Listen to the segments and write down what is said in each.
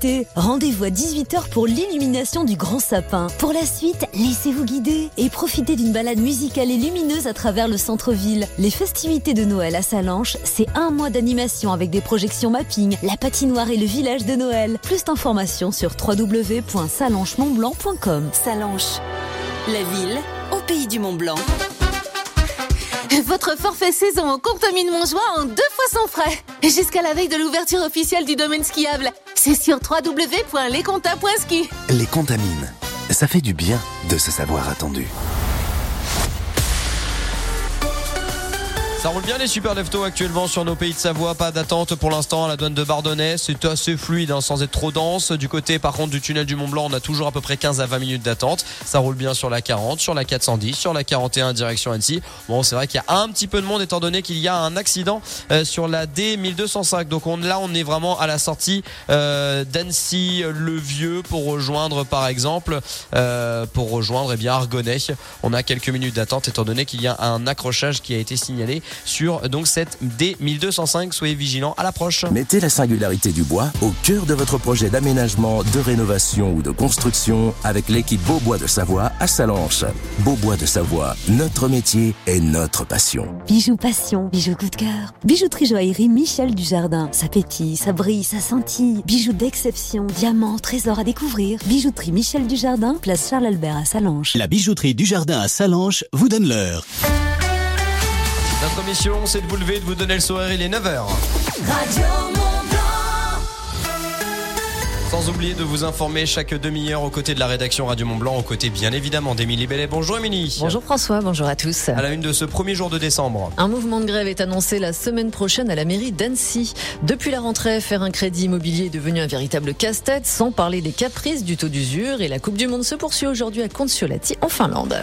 festivité. Rendez-vous à 18h pour l'illumination du grand sapin. Pour la suite, laissez-vous guider et profitez d'une balade musicale et lumineuse à travers le centre-ville. Les festivités de Noël à Sallanches, c'est un mois d'animation avec des projections mapping, la patinoire et le village de Noël. Plus d'informations sur www.sallanches-montblanc.com. Sallanches, la ville au pays du Mont-Blanc. Votre forfait saison au Contamine Montjoie en 2 fois sans frais. Jusqu'à la veille de l'ouverture officielle du domaine skiable. C'est sur www.lescontas.ski. Les Contamines, ça fait du bien de se savoir attendu. Ça roule bien les super leftos actuellement sur nos pays de Savoie. Pas d'attente pour l'instant à la douane de Bardonnay. C'est assez fluide sans être trop dense. Du côté par contre du tunnel du Mont Blanc, on a toujours à peu près 15 à 20 minutes d'attente. Ça roule bien sur la 40, sur la 410, sur la 41 direction Annecy. Bon, c'est vrai qu'il y a un petit peu de monde étant donné qu'il y a un accident sur la D1205. Donc on est vraiment à la sortie d'Annecy-le-Vieux pour rejoindre par exemple Argonay. On a quelques minutes d'attente étant donné qu'il y a un accrochage qui a été signalé sur donc cette D1205. Soyez vigilants à l'approche. Mettez la singularité du bois au cœur de votre projet d'aménagement, de rénovation ou de construction avec l'équipe Beaubois de Savoie à Sallanches. Beaubois de Savoie, notre métier est notre passion. Bijoux passion, bijoux coup de cœur. Bijouterie joaillerie Michel Dujardin. Ça pétille, ça brille, ça scintille. Bijoux d'exception, diamants, trésors à découvrir. Bijouterie Michel Dujardin, place Charles Albert à Sallanches. La bijouterie Dujardin à Sallanches vous donne l'heure. Notre mission, c'est de vous lever, de vous donner le sourire. Il est 9h. Radio Mont-Blanc. Sans oublier de vous informer chaque demi-heure aux côtés de la rédaction Radio Mont-Blanc, aux côtés bien évidemment d'Émilie Bellet. Bonjour Émilie. Bonjour François, bonjour à tous. À la une de ce premier jour de décembre. Un mouvement de grève est annoncé la semaine prochaine à la mairie d'Annecy. Depuis la rentrée, faire un crédit immobilier est devenu un véritable casse-tête, sans parler des caprices du taux d'usure. Et la Coupe du Monde se poursuit aujourd'hui à Kontiolahti en Finlande.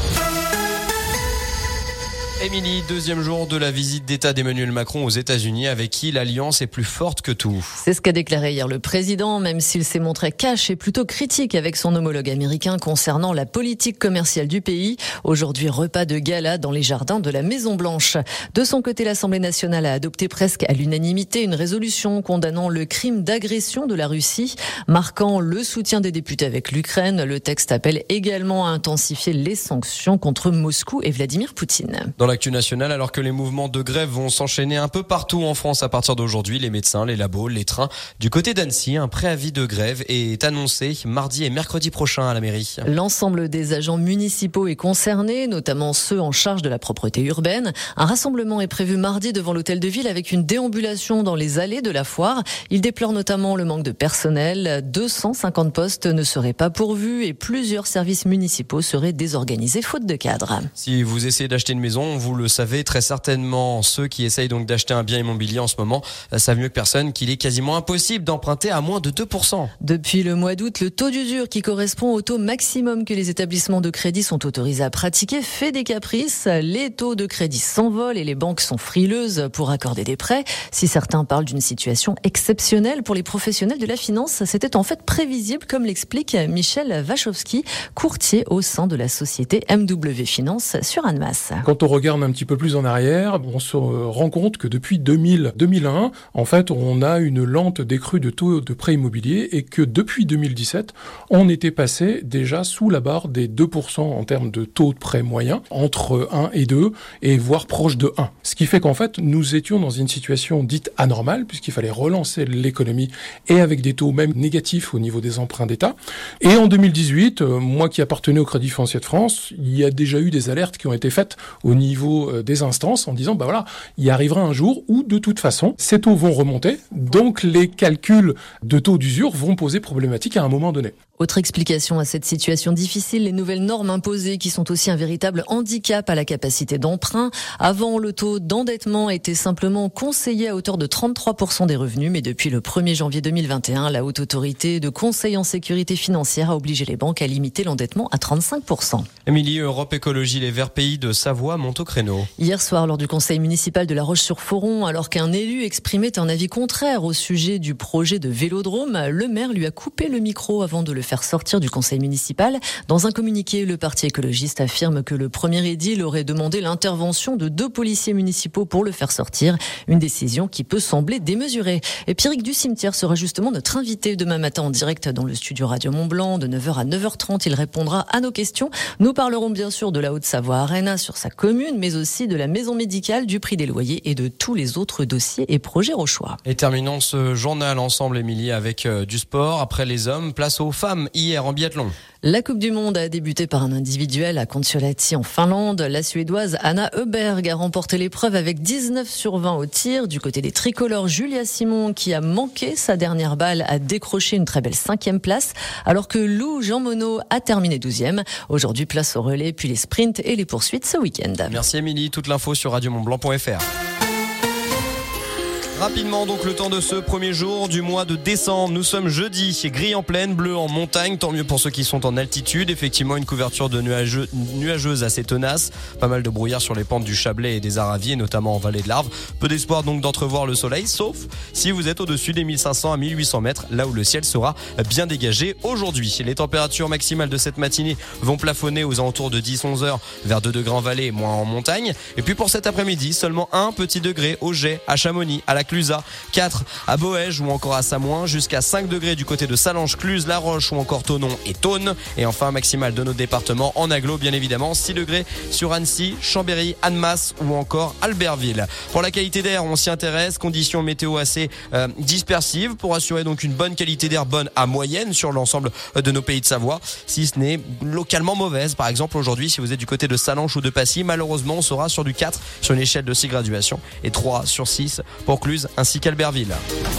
Émilie, deuxième jour de la visite d'État d'Emmanuel Macron aux États-Unis, avec qui l'alliance est plus forte que tout. C'est ce qu'a déclaré hier le président, même s'il s'est montré cash et plutôt critique avec son homologue américain concernant la politique commerciale du pays. Aujourd'hui, repas de gala dans les jardins de la Maison-Blanche. De son côté, l'Assemblée nationale a adopté presque à l'unanimité une résolution condamnant le crime d'agression de la Russie, marquant le soutien des députés avec l'Ukraine. Le texte appelle également à intensifier les sanctions contre Moscou et Vladimir Poutine. Dans l'actu nationale, alors que les mouvements de grève vont s'enchaîner un peu partout en France à partir d'aujourd'hui, les médecins, les labos, les trains. Du côté d'Annecy, un préavis de grève est annoncé mardi et mercredi prochain à la mairie. L'ensemble des agents municipaux est concerné, notamment ceux en charge de la propreté urbaine. Un rassemblement est prévu mardi devant l'hôtel de ville avec une déambulation dans les allées de la foire. Il déplore notamment le manque de personnel. 250 postes ne seraient pas pourvus et plusieurs services municipaux seraient désorganisés faute de cadre. Si vous essayez d'acheter une maison, vous le savez très certainement, ceux qui essayent donc d'acheter un bien immobilier en ce moment savent mieux que personne qu'il est quasiment impossible d'emprunter à moins de 2%. Depuis le mois d'août, le taux d'usure qui correspond au taux maximum que les établissements de crédit sont autorisés à pratiquer fait des caprices. Les taux de crédit s'envolent et les banques sont frileuses pour accorder des prêts. Si certains parlent d'une situation exceptionnelle pour les professionnels de la finance, c'était en fait prévisible, comme l'explique Michel Wachowski, courtier au sein de la société MW Finance sur Annemasse. Quand on regarde un petit peu plus en arrière, on se rend compte que depuis 2001, en fait, on a une lente décrue de taux de prêt immobilier et que depuis 2017, on était passé déjà sous la barre des 2% en termes de taux de prêt moyen, entre 1 et 2, et voire proche de 1. Ce qui fait qu'en fait, nous étions dans une situation dite anormale, puisqu'il fallait relancer l'économie et avec des taux même négatifs au niveau des emprunts d'État. Et en 2018, moi qui appartenais au Crédit Foncier de France, il y a déjà eu des alertes qui ont été faites au niveau des instances en disant il arrivera un jour où de toute façon ces taux vont remonter, donc les calculs de taux d'usure vont poser problématique à un moment donné. Autre explication à cette situation difficile, les nouvelles normes imposées qui sont aussi un véritable handicap à la capacité d'emprunt. Avant, le taux d'endettement était simplement conseillé à hauteur de 33% des revenus, mais depuis le 1er janvier 2021, la Haute Autorité de Conseil en Sécurité Financière a obligé les banques à limiter l'endettement à 35%. Émilie, Europe Écologie Les Verts Pays de Savoie montent au créneau. Hier soir, lors du conseil municipal de La Roche-sur-Foron, alors qu'un élu exprimait un avis contraire au sujet du projet de vélodrome, le maire lui a coupé le micro avant de le faire sortir du conseil municipal. Dans un communiqué, le parti écologiste affirme que le premier édile aurait demandé l'intervention de 2 policiers municipaux pour le faire sortir. Une décision qui peut sembler démesurée. Et Pierrick du Cimetière sera justement notre invité demain matin en direct dans le studio Radio Mont-Blanc de 9h à 9h30. Il répondra à nos questions. Nous parlerons bien sûr de la Haute-Savoie Arena sur sa commune, mais aussi de la maison médicale, du prix des loyers et de tous les autres dossiers et projets rochois. Et terminons ce journal ensemble, Émilie, avec du sport. Après les hommes, place aux femmes hier en biathlon. La Coupe du Monde a débuté par un individuel à Kontiolahti en Finlande. La Suédoise Anna Öberg a remporté l'épreuve avec 19/20 au tir. Du côté des tricolores, Julia Simon, qui a manqué sa dernière balle, a décroché une très belle 5e place, alors que Lou Jean Monod a terminé 12e. Aujourd'hui, place au relais, puis les sprints et les poursuites ce week-end. Merci Émilie, toute l'info sur radiomontblanc.fr. Rapidement, donc, le temps de ce premier jour du mois de décembre. Nous sommes jeudi, gris en plaine, bleu en montagne. Tant mieux pour ceux qui sont en altitude. Effectivement, une couverture de nuageuse assez tenace. Pas mal de brouillard sur les pentes du Chablais et des Araviers, notamment en vallée de l'Arve. Peu d'espoir donc d'entrevoir le soleil, sauf si vous êtes au-dessus des 1500 à 1800 mètres, là où le ciel sera bien dégagé aujourd'hui. Les températures maximales de cette matinée vont plafonner aux alentours de 10-11 heures, vers 2 degrés en vallée, moins en montagne. Et puis pour cet après-midi, seulement 1 petit degré au Jet, à Chamonix, à la Clusa, 4 à Boëge ou encore à Samoin, jusqu'à 5 degrés du côté de Salanches, Cluse, La Roche ou encore Thonon et Thônes. Et enfin, maximale de nos départements en agglo, bien évidemment, 6 degrés sur Annecy, Chambéry, Annemasse ou encore Albertville. Pour la qualité d'air, on s'y intéresse, conditions météo assez dispersives pour assurer donc une bonne qualité d'air, bonne à moyenne sur l'ensemble de nos pays de Savoie, si ce n'est localement mauvaise. Par exemple, aujourd'hui, si vous êtes du côté de Salanches ou de Passy, malheureusement, on sera sur du 4 sur une échelle de 6 graduations et 3 sur 6 pour Cluse ainsi qu'Albertville.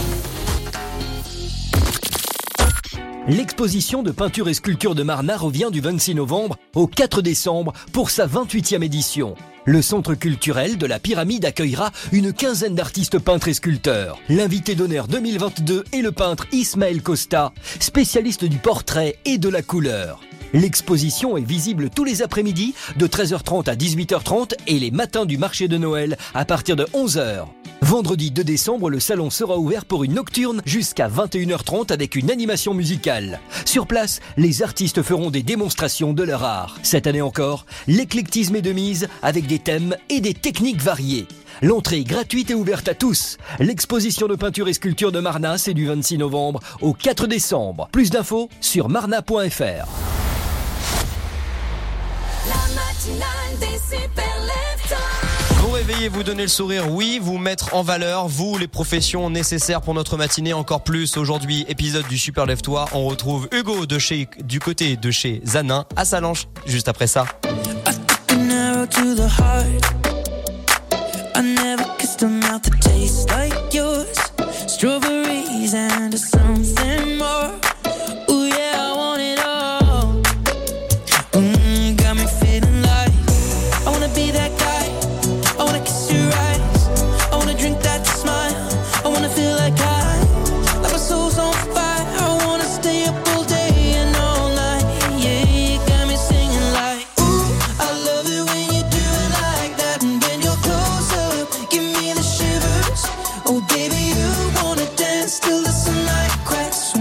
L'exposition de peinture et sculpture de Marna revient du 26 novembre au 4 décembre pour sa 28e édition. Le centre culturel de la Pyramide accueillera une quinzaine d'artistes peintres et sculpteurs. L'invité d'honneur 2022 est le peintre Ismaël Costa, spécialiste du portrait et de la couleur. L'exposition est visible tous les après-midi de 13h30 à 18h30 et les matins du marché de Noël à partir de 11h. Vendredi 2 décembre, le salon sera ouvert pour une nocturne jusqu'à 21h30 avec une animation musicale. Sur place, les artistes feront des démonstrations de leur art. Cette année encore, l'éclectisme est de mise avec des thèmes et des techniques variées. L'entrée est gratuite et ouverte à tous. L'exposition de peinture et sculpture de Marna, c'est du 26 novembre au 4 décembre. Plus d'infos sur marna.fr. Vous réveillez, vous donner le sourire, oui, vous mettre en valeur, vous, les professions nécessaires pour notre matinée, encore plus. Aujourd'hui, épisode du Super Lève-toi, on retrouve Hugo du côté de chez Zanin à Salanches, juste après ça. Oh baby, you wanna dance till the sunlight cracks.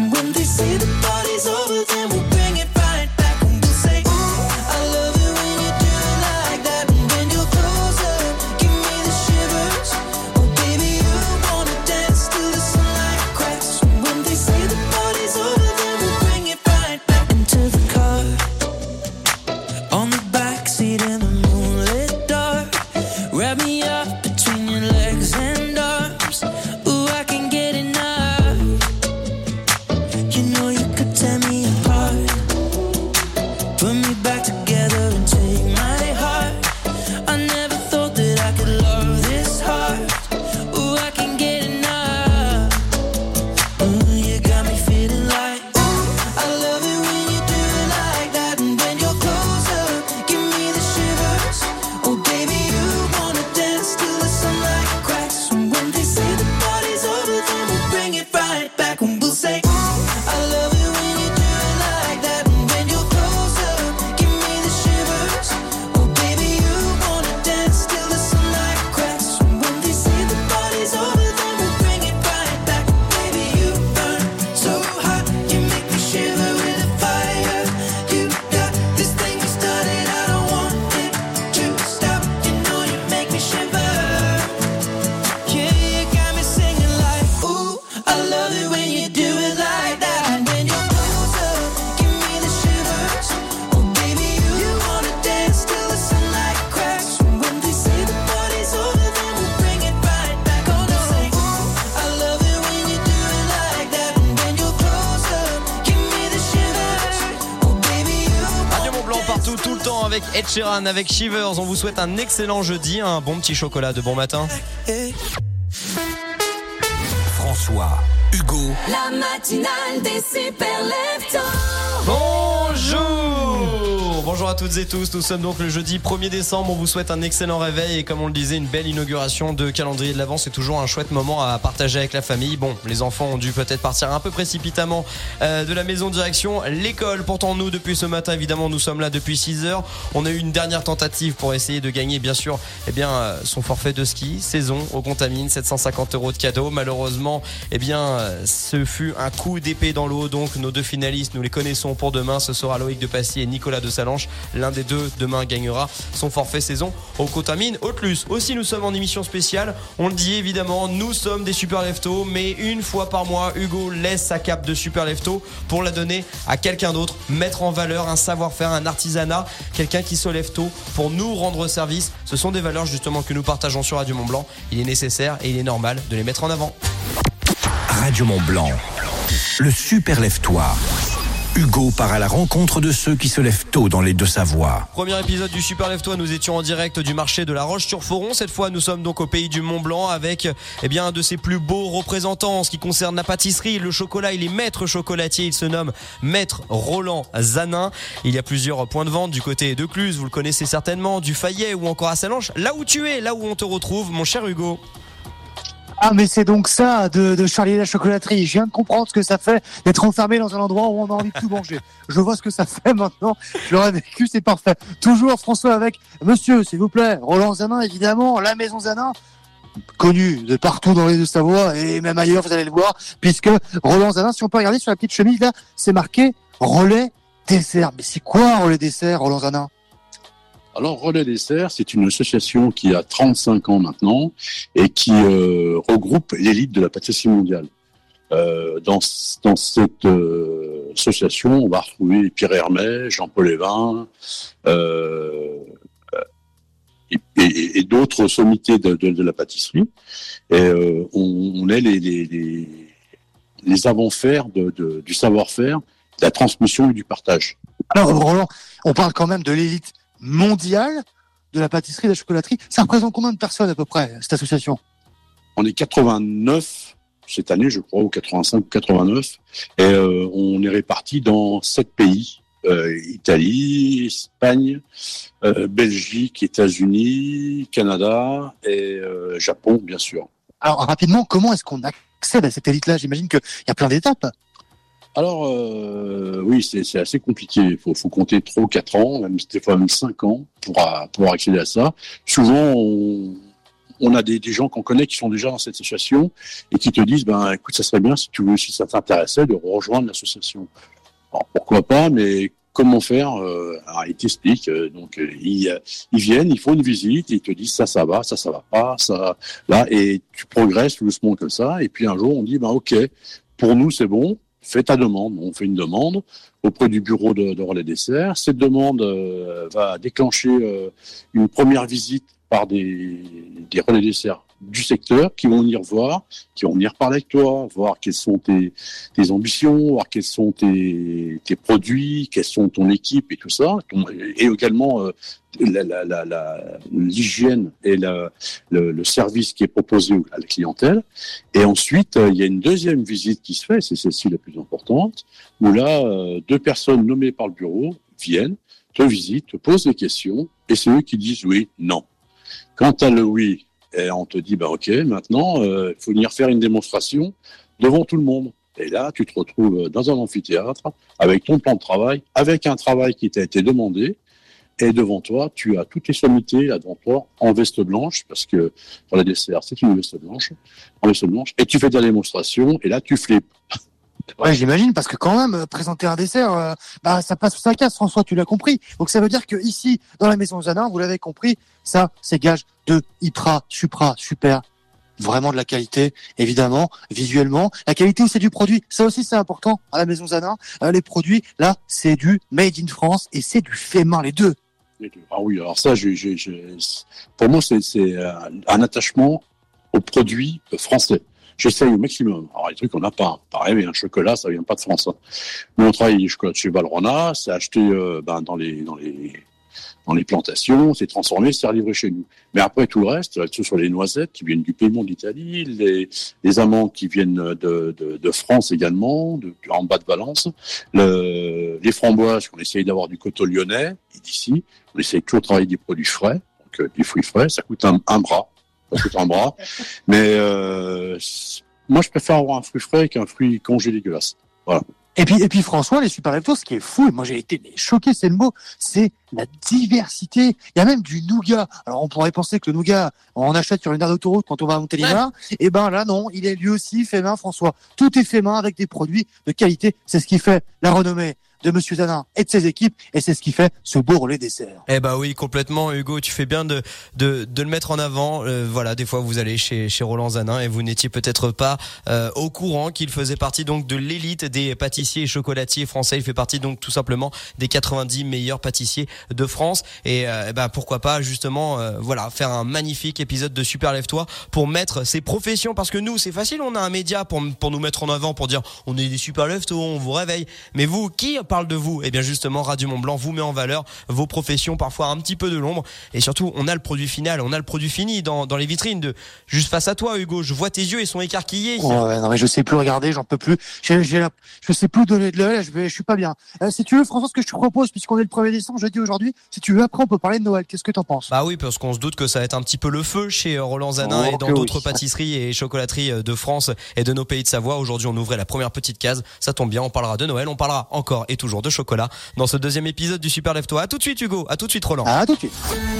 partout, tout le temps avec Ed Sheeran, avec Shivers. On vous souhaite un excellent jeudi, un bon petit chocolat de bon matin. François, Hugo, La matinale des super leftos. Bonjour à toutes et tous, nous sommes donc le jeudi 1er décembre, on vous souhaite un excellent réveil et comme on le disait, une belle inauguration de calendrier de l'Avent, c'est toujours un chouette moment à partager avec la famille. Bon, les enfants ont dû peut-être partir un peu précipitamment de la maison direction l'école. Pourtant nous, depuis ce matin, évidemment, nous sommes là depuis 6h. On a eu une dernière tentative pour essayer de gagner, bien sûr, son forfait de ski, saison au Contamine, 750 € de cadeaux. Malheureusement, ce fut un coup d'épée dans l'eau, donc nos deux finalistes, nous les connaissons pour demain, ce sera Loïc de Passy et Nicolas de Salanches. L'un des deux demain gagnera son forfait saison au Contamine Haute-Luce. Aussi, nous sommes en émission spéciale. On le dit évidemment, nous sommes des super leftos, mais une fois par mois, Hugo laisse sa cape de super lefto pour la donner à quelqu'un d'autre, mettre en valeur un savoir-faire, un artisanat, quelqu'un qui se lève tôt pour nous rendre service. Ce sont des valeurs justement que nous partageons sur Radio Mont-Blanc. Il est nécessaire et il est normal de les mettre en avant. Radio Mont-Blanc, le super lève-toi. Hugo part à la rencontre de ceux qui se lèvent tôt dans les Deux-Savoies. Premier épisode du Super Lève-toi, nous étions en direct du marché de la Roche-sur-Foron. Cette fois, nous sommes donc au pays du Mont-Blanc avec un de ses plus beaux représentants en ce qui concerne la pâtisserie, le chocolat. Il est maître chocolatier, il se nomme Maître Roland Zanin. Il y a plusieurs points de vente du côté de Cluse, vous le connaissez certainement, du Fayet ou encore à Salanches. Là où tu es, là où on te retrouve, mon cher Hugo. Ah, mais c'est donc ça de Charlie et la chocolaterie. Je viens de comprendre ce que ça fait d'être enfermé dans un endroit où on a envie de tout manger. Je vois ce que ça fait maintenant. Je l'aurais vécu, c'est parfait. Toujours François avec monsieur, s'il vous plaît. Roland Zanin, évidemment. La maison Zanin, connue de partout dans les Deux-Savoies et même ailleurs, vous allez le voir. Puisque Roland Zanin, si on peut regarder sur la petite chemise, là, c'est marqué Relais Dessert. Mais c'est quoi Relais Dessert, Roland Zanin? Alors, Relais Dessert, c'est une association qui a 35 ans maintenant et qui regroupe l'élite de la pâtisserie mondiale. Dans cette association, on va retrouver Pierre Hermé, Jean-Paul Evin et d'autres sommités de la pâtisserie. Et on est les avant-faire du savoir-faire, de la transmission et du partage. Alors, Roland, on parle quand même de l'élite mondiale de la pâtisserie et de la chocolaterie. Ça représente combien de personnes à peu près, cette association? On est 89 cette année, je crois, ou 85 ou 89. Et on est répartis dans 7 pays. Italie, Espagne, Belgique, États-Unis, Canada et Japon, bien sûr. Alors, rapidement, comment est-ce qu'on accède à cette élite-là? J'imagine qu'il y a plein d'étapes. Alors, oui, c'est assez compliqué. Il faut compter 3 ou 4 ans, même des fois même 5 ans pour pouvoir accéder à ça. Souvent, on a des gens qu'on connaît qui sont déjà dans cette association et qui te disent, écoute, ça serait bien si ça t'intéressait de rejoindre l'association. Alors, pourquoi pas, mais comment faire? Alors, ils t'expliquent. Donc, ils viennent, ils font une visite, et ils te disent ça va pas, ça là, et tu progresses doucement comme ça. Et puis un jour, on dit, ok, pour nous, c'est bon. Fais ta demande. On fait une demande auprès du bureau de Relais Dessert. Cette demande va déclencher une première visite par des relais desserts du secteur qui vont venir voir, qui vont venir parler avec toi, voir quelles sont tes ambitions, voir quels sont tes produits, quelles sont ton équipe et tout ça, et également l'hygiène et le service qui est proposé à la clientèle. Et ensuite, il y a une deuxième visite qui se fait, c'est celle-ci la plus importante, où là, 2 personnes nommées par le bureau viennent, te visitent, te posent des questions, et c'est eux qui disent oui, non. Quand tu as le oui, et on te dit, ok, maintenant, il faut venir faire une démonstration devant tout le monde. Et là, tu te retrouves dans un amphithéâtre, avec ton plan de travail, avec un travail qui t'a été demandé, et devant toi, tu as toutes les sommités là devant toi, en veste blanche, parce que pour la dessert, c'est une veste blanche, en veste blanche, et tu fais ta démonstration, et là, tu flippes. Ouais, j'imagine, parce que quand même, présenter un dessert, ça passe ou ça casse, François, tu l'as compris. Donc ça veut dire que ici, dans la maison Zanin, vous l'avez compris, ça, c'est gage de hyper, super, vraiment de la qualité, évidemment, visuellement. La qualité aussi du produit, ça aussi c'est important à la maison Zanin. Les produits, là, c'est du made in France et c'est du fait main, les deux. Ah oui, alors ça, pour moi, c'est un attachement aux produits français. j'essaye au maximum. Alors, les trucs qu'on n'a pas. Pareil, un chocolat, ça vient pas de France. Hein. Mais on travaille les chocolats de chez Valrhona, c'est acheté dans les plantations, c'est transformé, c'est livré chez nous. Mais après, tout le reste, ce sont les noisettes qui viennent du Piémont d'Italie, les amandes qui viennent de France également, en bas de Valence, les framboises qu'on essaye d'avoir du coteau lyonnais, et d'ici, on essaye toujours de travailler des produits frais, donc des fruits frais, ça coûte un bras. Mais moi, je préfère avoir un fruit frais qu'un fruit congelé dégueulasse. Voilà. Et puis François, les super leftos, ce qui est fou, et moi j'ai été choqué, c'est le mot, c'est la diversité. Il y a même du nougat. Alors on pourrait penser que le nougat, on achète sur une aire d'autoroute quand on va à Montélimar. Et ben là non, il est lui aussi fait main, François. Tout est fait main avec des produits de qualité. C'est ce qui fait la renommée de Monsieur Zanin et de ses équipes, et c'est ce qui fait ce beau relais dessert. Eh bah oui, complètement, Hugo, tu fais bien de le mettre en avant. Voilà, des fois vous allez chez Roland Zanin et vous n'étiez peut-être pas au courant qu'il faisait partie donc de l'élite des pâtissiers et chocolatiers français. Il fait partie donc tout simplement des 90 meilleurs pâtissiers de France, et pourquoi pas justement voilà, faire un magnifique épisode de Super Lève-toi pour mettre ces professions, parce que nous c'est facile, on a un média pour nous mettre en avant, pour dire on est des Super Lève-toi, on vous réveille. Mais vous, qui parle de vous? Eh bien justement, Radio Mont Blanc vous met en valeur vos professions, parfois un petit peu de l'ombre, et surtout on a le produit final, on a le produit fini dans les vitrines juste face à toi, Hugo. Je vois tes yeux, ils sont écarquillés. Oh ouais, non mais je sais plus regarder, j'en peux plus. Je sais plus donner de l'œil, je suis pas bien. Si tu veux, François, ce que je te propose, puisqu'on est le 1er décembre, je dis aujourd'hui, si tu veux, après on peut parler de Noël. Qu'est-ce que t'en penses? Bah oui, parce qu'on se doute que ça va être un petit peu le feu chez Roland Zanin et dans d'autres pâtisseries et chocolateries de France et de nos pays de Savoie. Aujourd'hui, on ouvrait la première petite case. Ça tombe bien, on parlera de Noël, on parlera encore et toujours de chocolat dans ce deuxième épisode du Super Lève-toi. À tout de suite, Hugo. À tout de suite, Roland. À tout de suite.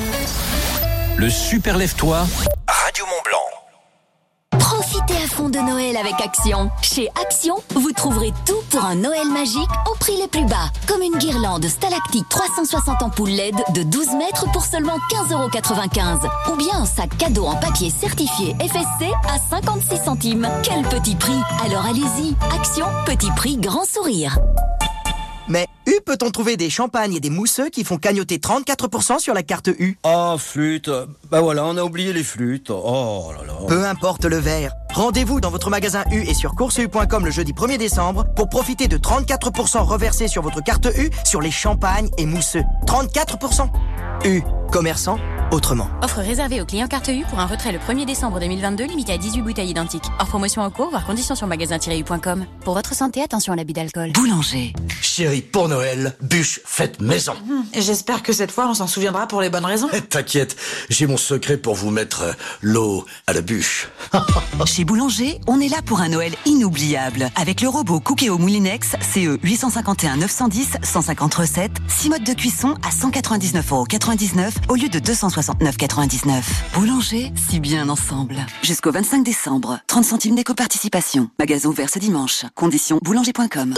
Le Super Lève-toi, Radio Mont Blanc. Profitez à fond de Noël avec Action. Chez Action, vous trouverez tout pour un Noël magique au prix les plus bas. Comme une guirlande stalactique 360 ampoules LED de 12 mètres pour seulement 15,95 €. Ou bien un sac cadeau en papier certifié FSC à 56 centimes. Quel petit prix! Alors allez-y. Action, petit prix, grand sourire. Mais U peut-on trouver des champagnes et des mousseux qui font cagnotter 34% sur la carte U? Oh, flûte. Bah voilà, on a oublié les flûtes. Oh là là. Peu importe le verre. Rendez-vous dans votre magasin U et sur courseu.com le jeudi 1er décembre pour profiter de 34% reversés sur votre carte U sur les champagnes et mousseux. 34%. U. Commerçant autrement. Offre réservée aux clients carte U pour un retrait le 1er décembre 2022 limité à 18 bouteilles identiques. Hors promotion en cours, voir conditions sur magasin-u.com. Pour votre santé, attention à l'abus d'alcool. Boulanger. Chérie, pour Noël, bûche faite maison. J'espère que cette fois on s'en souviendra pour les bonnes raisons. T'inquiète, j'ai mon secret pour vous mettre l'eau à la bûche. Chez Boulanger, on est là pour un Noël inoubliable. Avec le robot Cookéo Moulinex, CE 851 910 150 recettes, 6 modes de cuisson à 199,99 € au lieu de 269,99 €. Boulanger, si bien ensemble. Jusqu'au 25 décembre, 30 centimes d'éco-participation. Magasin ouvert ce dimanche. Conditions boulanger.com.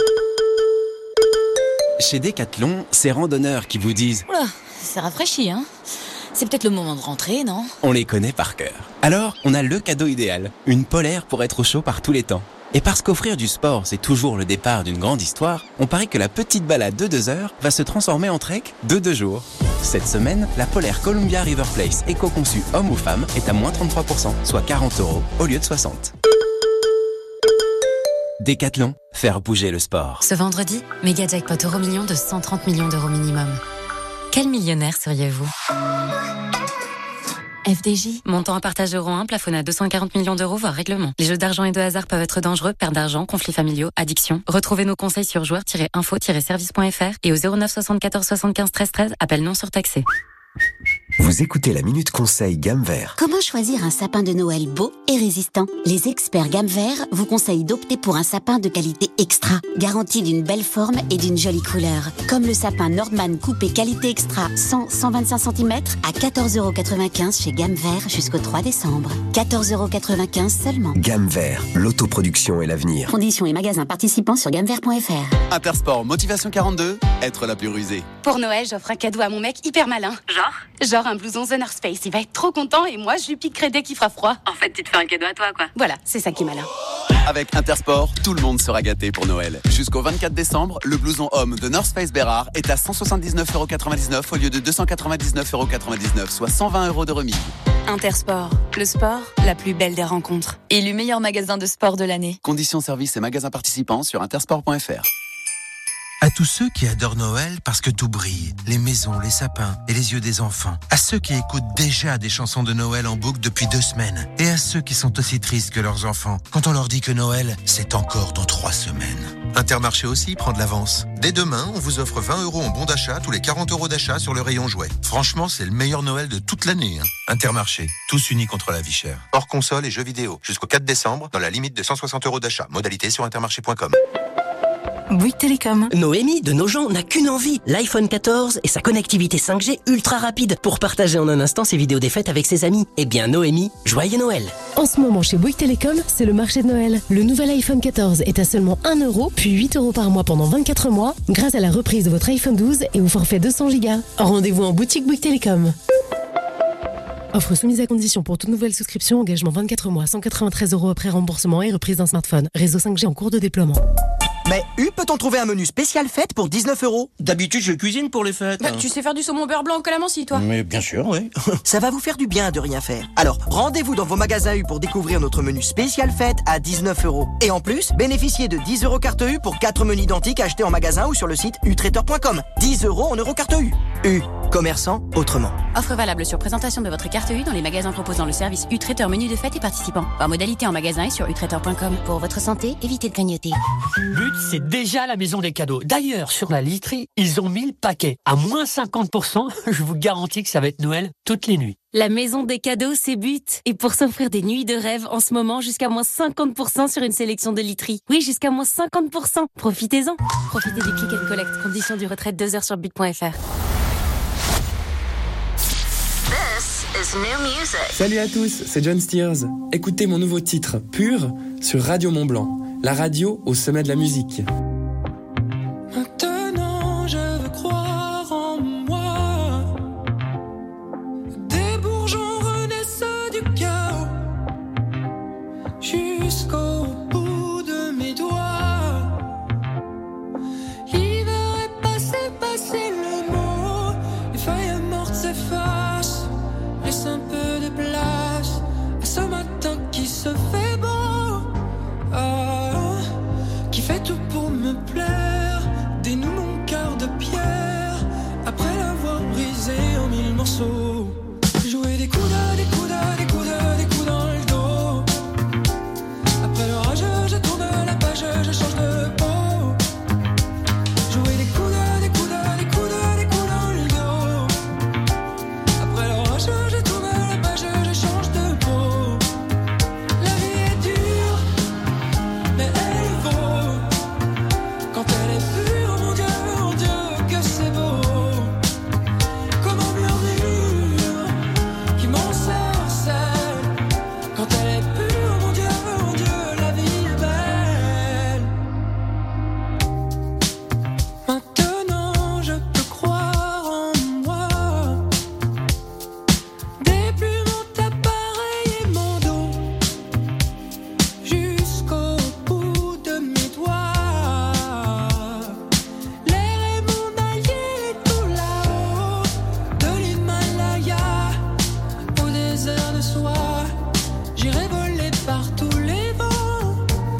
Chez Decathlon, c'est randonneurs qui vous disent Oula, c'est rafraîchi, hein. C'est peut-être le moment de rentrer, non? on les connaît par cœur. Alors, on a le cadeau idéal, une polaire pour être au chaud par tous les temps. Et parce qu'offrir du sport, c'est toujours le départ d'une grande histoire, on parie que la petite balade de 2 heures va se transformer en trek de 2 jours. Cette semaine, la polaire Columbia River Place éco-conçue homme ou femme est à moins 33%, soit 40 € au lieu de 60. Decathlon, faire bouger le sport. Ce vendredi, méga jackpot euro million de 130 millions d'euros minimum. Quel millionnaire seriez-vous? FDJ. Montant à partage euro 1, plafonné à 240 millions d'euros, voire règlement. Les jeux d'argent et de hasard peuvent être dangereux, perte d'argent, conflits familiaux, addiction. Retrouvez nos conseils sur joueurs-info-service.fr et au 09 74 75 13 13, appel non surtaxé. Vous écoutez la Minute Conseil Gamme Vert. Comment choisir un sapin de Noël beau et résistant? Les experts Gamme Vert vous conseillent d'opter pour un sapin de qualité extra, garanti d'une belle forme et d'une jolie couleur. Comme le sapin Nordman coupé qualité extra 100-125 cm à 14,95 € chez Gamme Vert jusqu'au 3 décembre. 14,95 € seulement. Gamme Vert, l'autoproduction et l'avenir. Conditions et magasins participants sur gammevert.fr. Intersport, motivation 42, être la plus rusée. Pour Noël, j'offre un cadeau à mon mec hyper malin. Genre un blouson The North Face. Il va être trop content et moi, je lui piquerai dès qu'il fera froid. En fait, tu te fais un cadeau à toi, quoi. Voilà, c'est ça qui est malin. Avec Intersport, tout le monde sera gâté pour Noël. Jusqu'au 24 décembre, le blouson homme de North Face Bérard est à 179,99 € au lieu de 299,99 €, soit 120 € de remise. Intersport, le sport, la plus belle des rencontres. Élu meilleur magasin de sport de l'année. Conditions, services et magasins participants sur intersport.fr. À tous ceux qui adorent Noël parce que tout brille, les maisons, les sapins et les yeux des enfants. À ceux qui écoutent déjà des chansons de Noël en boucle depuis 2 semaines. Et à ceux qui sont aussi tristes que leurs enfants quand on leur dit que Noël, c'est encore dans 3 semaines. Intermarché aussi prend de l'avance. Dès demain, on vous offre 20 € en bon d'achat tous les 40 € d'achat sur le rayon jouets. Franchement, c'est le meilleur Noël de toute l'année. Intermarché, tous unis contre la vie chère. Hors console et jeux vidéo, jusqu'au 4 décembre, dans la limite de 160 € d'achat. Modalité sur intermarché.com. Bouygues Télécom. Noémie, de nos gens, n'a qu'une envie. L'iPhone 14 et sa connectivité 5G ultra rapide pour partager en un instant ses vidéos des fêtes avec ses amis. Eh bien, Noémie, joyeux Noël. En ce moment, chez Bouygues Télécom, c'est le marché de Noël. Le nouvel iPhone 14 est à seulement 1 €, puis 8 € par mois pendant 24 mois, grâce à la reprise de votre iPhone 12 et au forfait 200 Go. Rendez-vous en boutique Bouygues Télécom. Offre soumise à condition pour toute nouvelle souscription, engagement 24 mois, 193 € après remboursement et reprise d'un smartphone. Réseau 5G en cours de déploiement. Mais peut-on trouver un menu spécial fête pour 19 €? D'habitude, je cuisine pour les fêtes. Tu sais faire du saumon beurre blanc au calamansi, toi? Mais bien sûr, oui. Ça va vous faire du bien de rien faire. Alors, rendez-vous dans vos magasins U pour découvrir notre menu spécial fête à 19 €. Et en plus, bénéficiez de 10 € carte U pour 4 menus identiques achetés en magasin ou sur le site utraiteur.com. 10 € en euro carte U. U, commerçant autrement. Offre valable sur présentation de votre carte U dans les magasins proposant le service U-Traiteur menu de fête et participants. Par modalité en magasin et sur utraiteur.com. Pour votre santé, évitez de grignoter. But, c'est déjà la maison des cadeaux. D'ailleurs, sur la literie, ils ont mis le paquet. À moins 50%, je vous garantis que ça va être Noël toutes les nuits. La maison des cadeaux, c'est But. Et pour s'offrir des nuits de rêve, en ce moment, jusqu'à moins 50% sur une sélection de literie. Oui, jusqu'à moins 50%. Profitez-en. Profitez du click and collect. Conditions du retrait 2 heures sur but.fr. Salut à tous, c'est John Steers. Écoutez mon nouveau titre, Pur, sur Radio Mont Blanc, la radio au sommet de la musique. Maintenant je veux croire en moi. Des bourgeons renaissent du chaos jusqu'au bout de mes doigts. L'hiver est passé le mot. Les feuilles mortes s'effacent. Laisse un peu de place à ce matin qui se fait beau, qui fait tout pour me plaire. Dénoue mon cœur de pierre après l'avoir brisé en 1000 morceaux. Jouer des coups dans le dos. Après l'orage, je tourne la page, je change de peau. Jouer des coups dans le dos. Après l'orage, je tourne la page, je change de peau. La vie est dure, mais elle vaut. Quand elle est pure, mon Dieu, que c'est beau. Comme un murmure qui m'ensorcelle. Quand elle est pure, mon Dieu, la vie est belle. Maintenant, je peux croire en moi. Des plumes ont appareillé mon dos jusqu'au bout de mes doigts. L'air est mon allié tout là-haut, de l'Himalaya au désert de soie. J'irai voler par tous les vents.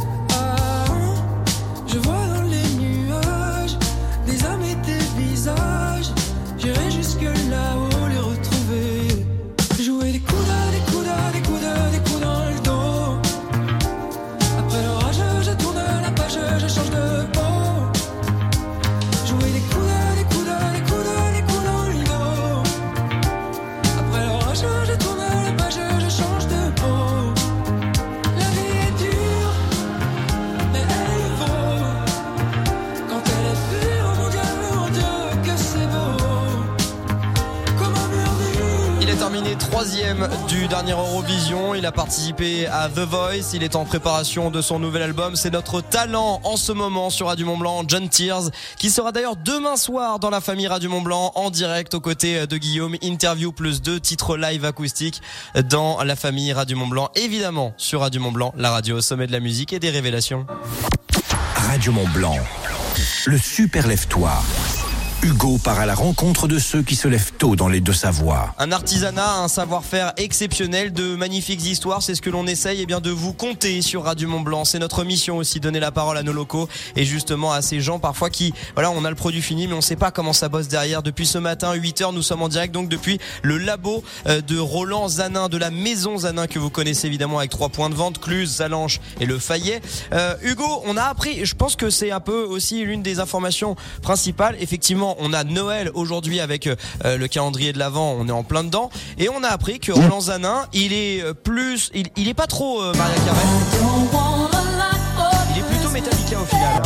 Je vois dans les nuages des âmes et des visages. J'irai jusque là-haut les retrouver. Jouer des coups dans le dos. Après l'orage, je tourne la page, je change de peau. Jouer des coups dans le dos. Après l'orage, je tourne la page, je change de peau. La vie est dure, mais elle vaut. Quand elle est pure, mon Dieu, que c'est beau. Comme un murmure. Il est terminé 3e du dernier Eurovision. Il a participé à The Voice. Il est en préparation de son nouvel album. C'est notre talent en ce moment sur Radio Mont Blanc, John Tears, qui sera d'ailleurs demain soir dans la famille Radio Mont Blanc en direct aux côtés de Guillaume. Interview plus 2 titres live acoustiques dans la famille Radio Mont Blanc. Évidemment sur Radio Mont Blanc, la radio au sommet de la musique et des révélations. Radio Mont Blanc, le super lève-toi. Hugo part à la rencontre de ceux qui se lèvent tôt dans les Deux-Savoies. Un artisanat, un savoir-faire exceptionnel, de magnifiques histoires, c'est ce que l'on essaye de vous conter sur Radio Mont-Blanc. C'est notre mission aussi, donner la parole à nos locaux et justement à ces gens parfois qui, on a le produit fini mais on sait pas comment ça bosse derrière. Depuis ce matin, 8h, nous sommes en direct donc depuis le labo de Roland Zanin, de la maison Zanin que vous connaissez évidemment avec 3 points de vente, Cluse, Salanches et le Fayet. Hugo, on a appris, je pense que c'est un peu aussi l'une des informations principales, effectivement, on a Noël aujourd'hui avec le calendrier de l'Avent, on est en plein dedans et on a appris que Roland Zanin, il est pas trop Mariah Carey. Il est plutôt Metallica au final.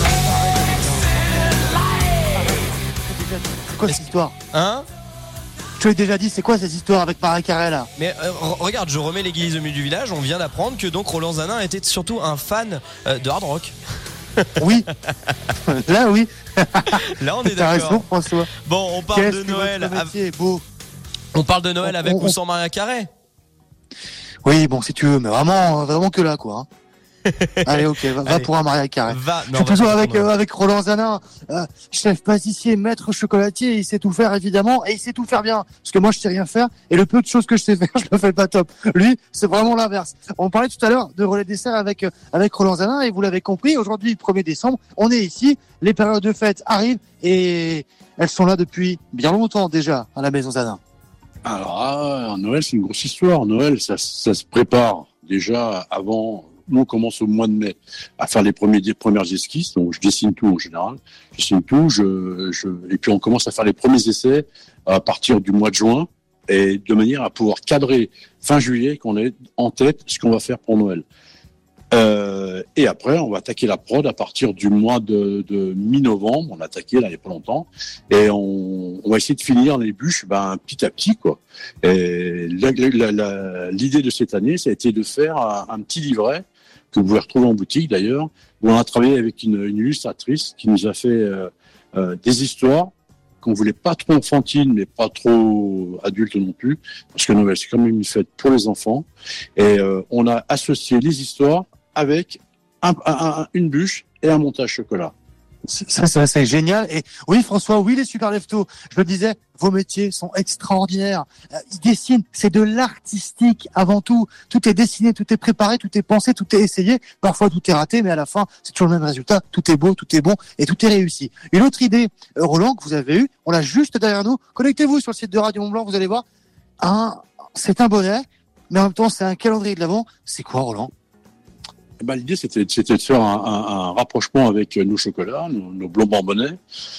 C'est quoi cette histoire ? Hein ? Je l'ai déjà dit, c'est quoi cette histoire avec Mariah Carey là ? Mais regarde, je remets l'église au milieu du village, on vient d'apprendre que donc Roland Zanin était surtout un fan de hard rock. Oui. Là oui. Là on est T'as d'accord. raison, François. Bon, on parle de Noël. Beau. On parle de Noël avec ou sans Mariah Carey. Oui, bon si tu veux, mais vraiment que là quoi. Allez, ok, va pour un Mariah Carey. Je suis toujours avec Roland Zanin, chef pâtissier, maître chocolatier, il sait tout faire évidemment, et il sait tout faire bien. Parce que moi, je sais rien faire, et le peu de choses que je sais faire, je le fais pas top. Lui, c'est vraiment l'inverse. On parlait tout à l'heure de relais dessert avec Roland Zanin, et vous l'avez compris, aujourd'hui, 1er décembre, on est ici, les périodes de fête arrivent, et elles sont là depuis bien longtemps déjà, à la maison Zanin. Alors, Noël, c'est une grosse histoire. Noël, ça se prépare déjà avant. Nous, on commence au mois de mai à faire les premières esquisses. Donc, je dessine tout en général. Je dessine tout. Et puis, on commence à faire les premiers essais à partir du mois de juin, et de manière à pouvoir cadrer fin juillet qu'on ait en tête ce qu'on va faire pour Noël. Et après, on va attaquer la prod à partir du mois de mi-novembre. On a attaqué là il n'y a pas longtemps, et on va essayer de finir les bûches petit à petit quoi. Et l'idée de cette année, ça a été de faire un petit livret que vous pouvez retrouver en boutique d'ailleurs, où on a travaillé avec une illustratrice qui nous a fait des histoires qu'on voulait pas trop enfantines, mais pas trop adultes non plus, parce que Noël c'est quand même une fête pour les enfants. Et on a associé les histoires avec une bûche et un montage chocolat. Ça, c'est génial. Et oui, François, oui, les super leftos. Je le disais, vos métiers sont extraordinaires. Ils dessinent, c'est de l'artistique avant tout. Tout est dessiné, tout est préparé, tout est pensé, tout est essayé. Parfois, tout est raté, mais à la fin, c'est toujours le même résultat. Tout est beau, tout est bon et tout est réussi. Une autre idée, Roland, que vous avez eue, on l'a juste derrière nous. Connectez-vous sur le site de Radio Mont-Blanc, vous allez voir. C'est un bonnet, mais en même temps, c'est un calendrier de l'Avent. C'est quoi, Roland ? L'idée, c'était de faire un rapprochement avec nos chocolats, nos blonds bonbonnets,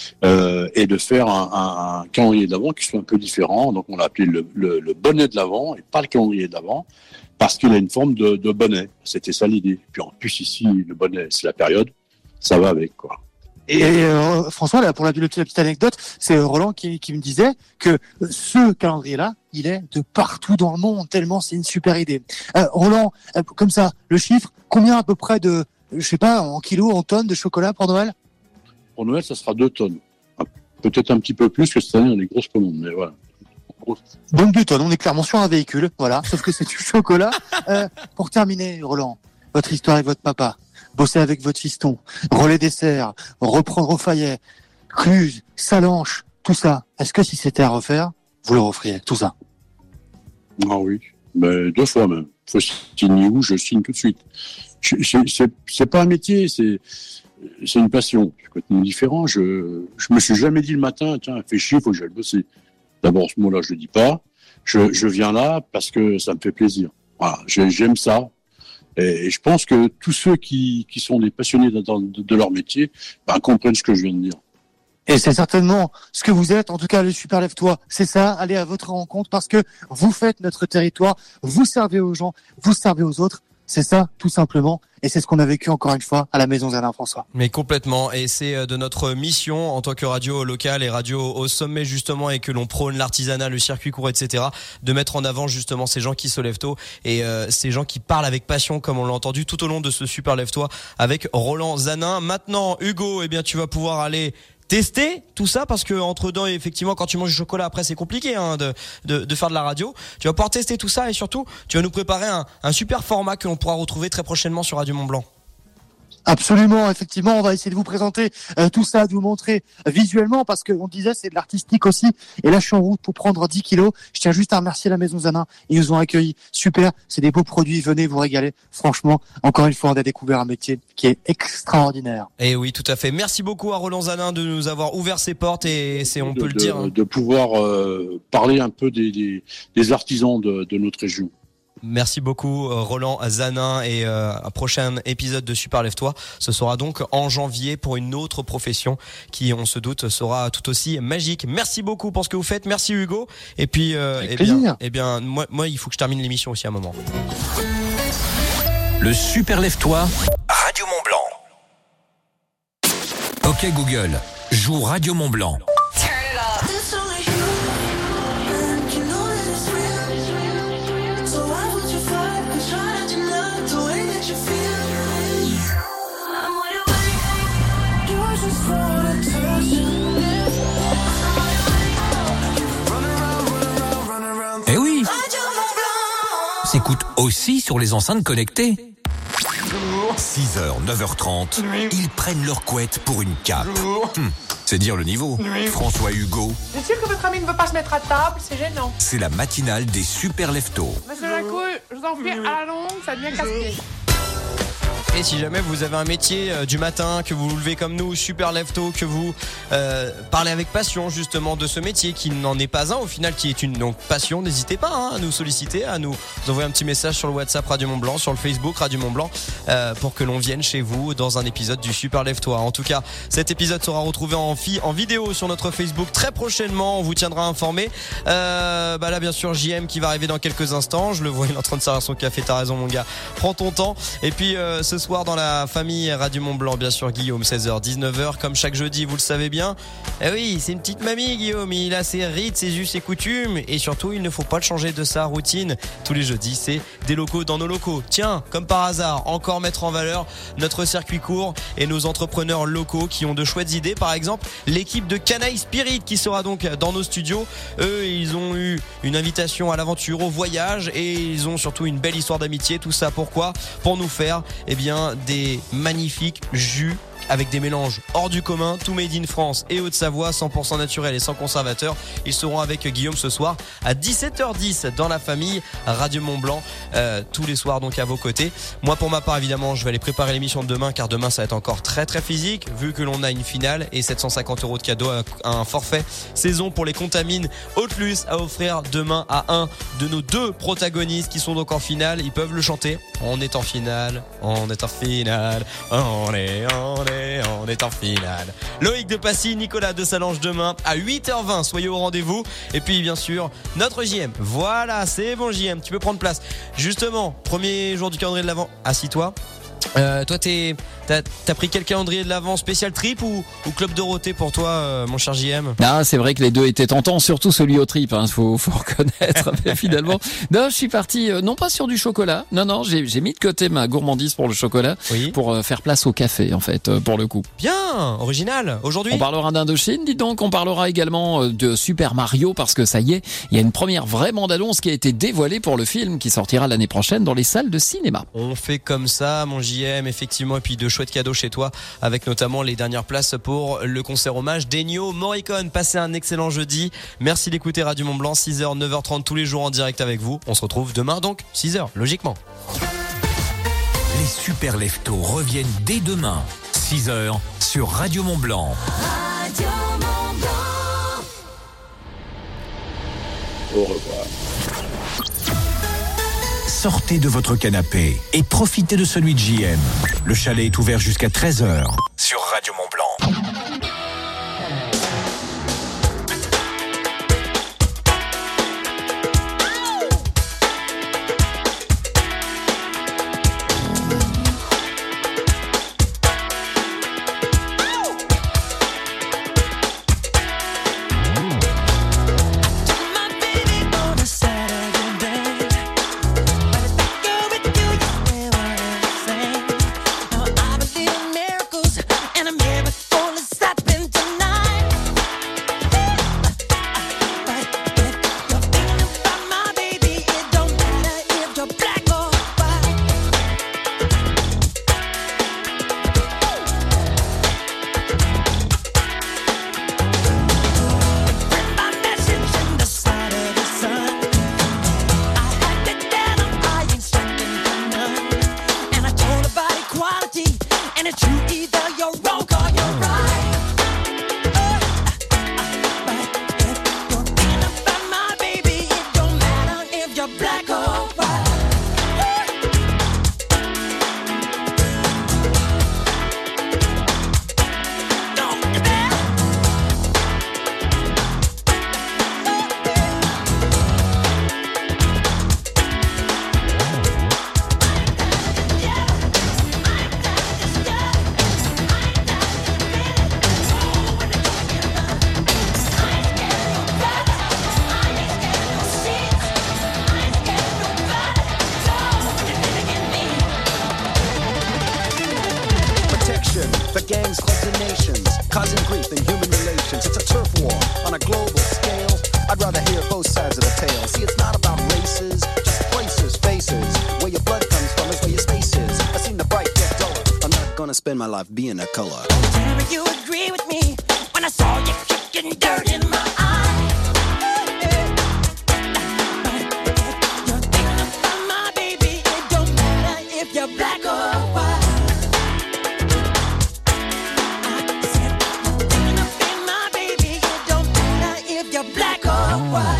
et de faire un calendrier de l'Avent qui soit un peu différent. Donc, on l'a appelé le bonnet de l'Avent et pas le calendrier de l'Avent, parce qu'il a une forme de bonnet. C'était ça l'idée. Puis en plus, ici, le bonnet, c'est la période. Ça va avec, quoi. Et François, là, pour la petite anecdote, c'est Roland qui me disait que ce calendrier-là, il est de partout dans le monde, tellement c'est une super idée. Roland, comme ça, le chiffre, combien à peu près de, je sais pas, en kilos, en tonnes de chocolat pour Noël ? Pour Noël, ça sera 2 tonnes. Peut-être un petit peu plus, que cette année, on est grosses commandes, mais voilà. Donc 2 tonnes, on est clairement sur un véhicule, voilà, sauf que c'est du chocolat. Pour terminer, Roland, votre histoire avec votre papa. Bosser avec votre fiston, relais dessert, reprendre au Fayet, Cluse, Salanches, tout ça. Est-ce que si c'était à refaire, vous le referiez, tout ça ? Ah oui, mais 2 fois même. Faut signer où, je signe tout de suite. C'est pas un métier, c'est une passion. C'est complètement différent. Je me suis jamais dit le matin, tiens, fais chier, faut que j'aille bosser. D'abord, ce mot-là, je le dis pas. Je viens là parce que ça me fait plaisir. Voilà, j'aime ça. Et je pense que tous ceux qui sont des passionnés de leur métier comprennent ce que je viens de dire. Et c'est certainement ce que vous êtes, en tout cas le Super Lève-Toi, c'est ça, allez à votre rencontre parce que vous faites notre territoire, vous servez aux gens, vous servez aux autres, c'est ça tout simplement, et c'est ce qu'on a vécu encore une fois à la Maison Zanin, François. Mais complètement, et c'est de notre mission en tant que radio locale et radio au sommet justement, et que l'on prône l'artisanat, le circuit court, etc., de mettre en avant justement ces gens qui se lèvent tôt et ces gens qui parlent avec passion comme on l'a entendu tout au long de ce Super Lève-Toi avec Roland Zanin. Maintenant Hugo, tu vas pouvoir aller tester tout ça parce que entre deux, effectivement, quand tu manges du chocolat après c'est compliqué de faire de la radio. Tu vas pouvoir tester tout ça et surtout tu vas nous préparer un super format que l'on pourra retrouver très prochainement sur Radio Mont-Blanc. Absolument, effectivement, on va essayer de vous présenter tout ça, de vous montrer visuellement, parce qu'on disait c'est de l'artistique aussi. Et là, je suis en route pour prendre 10 kilos. Je tiens juste à remercier la Maison Zanin. Ils nous ont accueillis. Super, c'est des beaux produits. Venez vous régaler. Franchement, encore une fois, on a découvert un métier qui est extraordinaire. Et oui, tout à fait. Merci beaucoup à Roland Zanin de nous avoir ouvert ses portes et on peut le dire. De pouvoir parler un peu des artisans de notre région. Merci beaucoup Roland Zanin et un prochain épisode de Super Lève-toi, ce sera donc en janvier pour une autre profession qui, on se doute, sera tout aussi magique. Merci beaucoup pour ce que vous faites, merci Hugo. Et puis moi il faut que je termine l'émission aussi à un moment. Le Super Lève-toi, Radio Mont-Blanc. OK Google, joue Radio Mont-Blanc. Eh oui, s'écoute aussi sur les enceintes connectées. 6h, 9h30, ils prennent leur couette pour une cape. C'est dire le niveau. François Hugo. C'est sûr que votre ami ne veut pas se mettre à table, c'est gênant. C'est la matinale des Super Lève-tôt. Monsieur Jacou, je vous en prie, à la longue, ça devient casse-pied. Et si jamais vous avez un métier du matin, que vous vous levez comme nous, Super Lève-tôt, que vous parlez avec passion justement de ce métier qui n'en est pas un au final, qui est une donc passion, n'hésitez pas à nous solliciter, à nous envoyer un petit message sur le WhatsApp Radio Mont-Blanc, sur le Facebook Radio Mont-Blanc, pour que l'on vienne chez vous dans un épisode du Super Lève-toi. En tout cas, cet épisode sera retrouvé en vidéo sur notre Facebook très prochainement, on vous tiendra informé. Là bien sûr JM qui va arriver dans quelques instants, je le vois, il est en train de servir son café, t'as raison mon gars, prends ton temps. Et puis ce soir dans la famille Radio Mont-Blanc, bien sûr Guillaume, 16h, 19h, comme chaque jeudi, vous le savez bien. Eh oui, c'est une petite mamie Guillaume, il a ses rites, ses us, ses coutumes, et surtout il ne faut pas le changer de sa routine. Tous les jeudis, c'est des locaux dans nos locaux. Tiens, comme par hasard, encore mettre en valeur notre circuit court et nos entrepreneurs locaux qui ont de chouettes idées. Par exemple, l'équipe de Canaille Spirit qui sera donc dans nos studios. Eux, ils ont eu une invitation à l'aventure, au voyage, et ils ont surtout une belle histoire d'amitié. Tout ça pourquoi ? Pour nous faire, des magnifiques jus avec des mélanges hors du commun, tout made in France et Haute-Savoie, 100% naturel et sans conservateur. Ils seront avec Guillaume ce soir à 17h10 dans la famille Radio Mont-Blanc, tous les soirs donc à vos côtés. Moi pour ma part évidemment je vais aller préparer l'émission de demain, car demain ça va être encore très très physique vu que l'on a une finale et 750 € de cadeau, un forfait saison pour les Contamines Haute-Luce à offrir demain à un de nos deux protagonistes qui sont donc en finale. Ils peuvent le chanter. On est en finale, on est en finale, on est en finale. Loïc de Passy, Nicolas de Salange demain à 8h20. Soyez au rendez-vous. Et puis bien sûr notre JM. Voilà, c'est bon JM, tu peux prendre place. Justement, premier jour du calendrier de l'Avent. Assis-toi. Toi t'as pris quel calendrier de l'Avent, spécial trip ou Club Dorothée pour toi, mon cher JM? Ah, c'est vrai que les deux étaient tentants, surtout celui au trip, faut reconnaître. Mais finalement, non, je suis parti, non pas sur du chocolat. Non, j'ai mis de côté ma gourmandise pour le chocolat, pour faire place au café, en fait, pour le coup. Bien, original. Aujourd'hui, on parlera d'Indochine, dis donc. On parlera également de Super Mario, parce que ça y est, il y a une première vraie bande-annonce qui a été dévoilée pour le film qui sortira l'année prochaine dans les salles de cinéma. On fait comme ça, mon JM, effectivement, et puis de chouettes cadeaux chez toi, avec notamment les dernières places pour le concert hommage d'Ennio Morricone. Passez un excellent jeudi. Merci d'écouter Radio Mont-Blanc, 6h, 9h30 tous les jours en direct avec vous. On se retrouve demain donc, 6h, logiquement. Les Super Lève-tôt reviennent dès demain, 6h, sur Radio Mont-Blanc. Radio Mont-Blanc. Au revoir. Sortez de votre canapé et profitez de celui de JM. Le chalet est ouvert jusqu'à 13h sur Radio Mont-Blanc. And I'm here spend my life being a color. Tell me you agree with me when I saw you kicking dirt in my eye. You're thinking about my baby. It don't matter if you're black or white. I said you're thinking about my baby. It don't matter if you're black or white.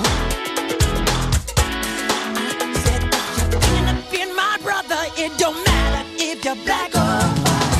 I said you're thinking about my brother. It don't matter if you're black or white.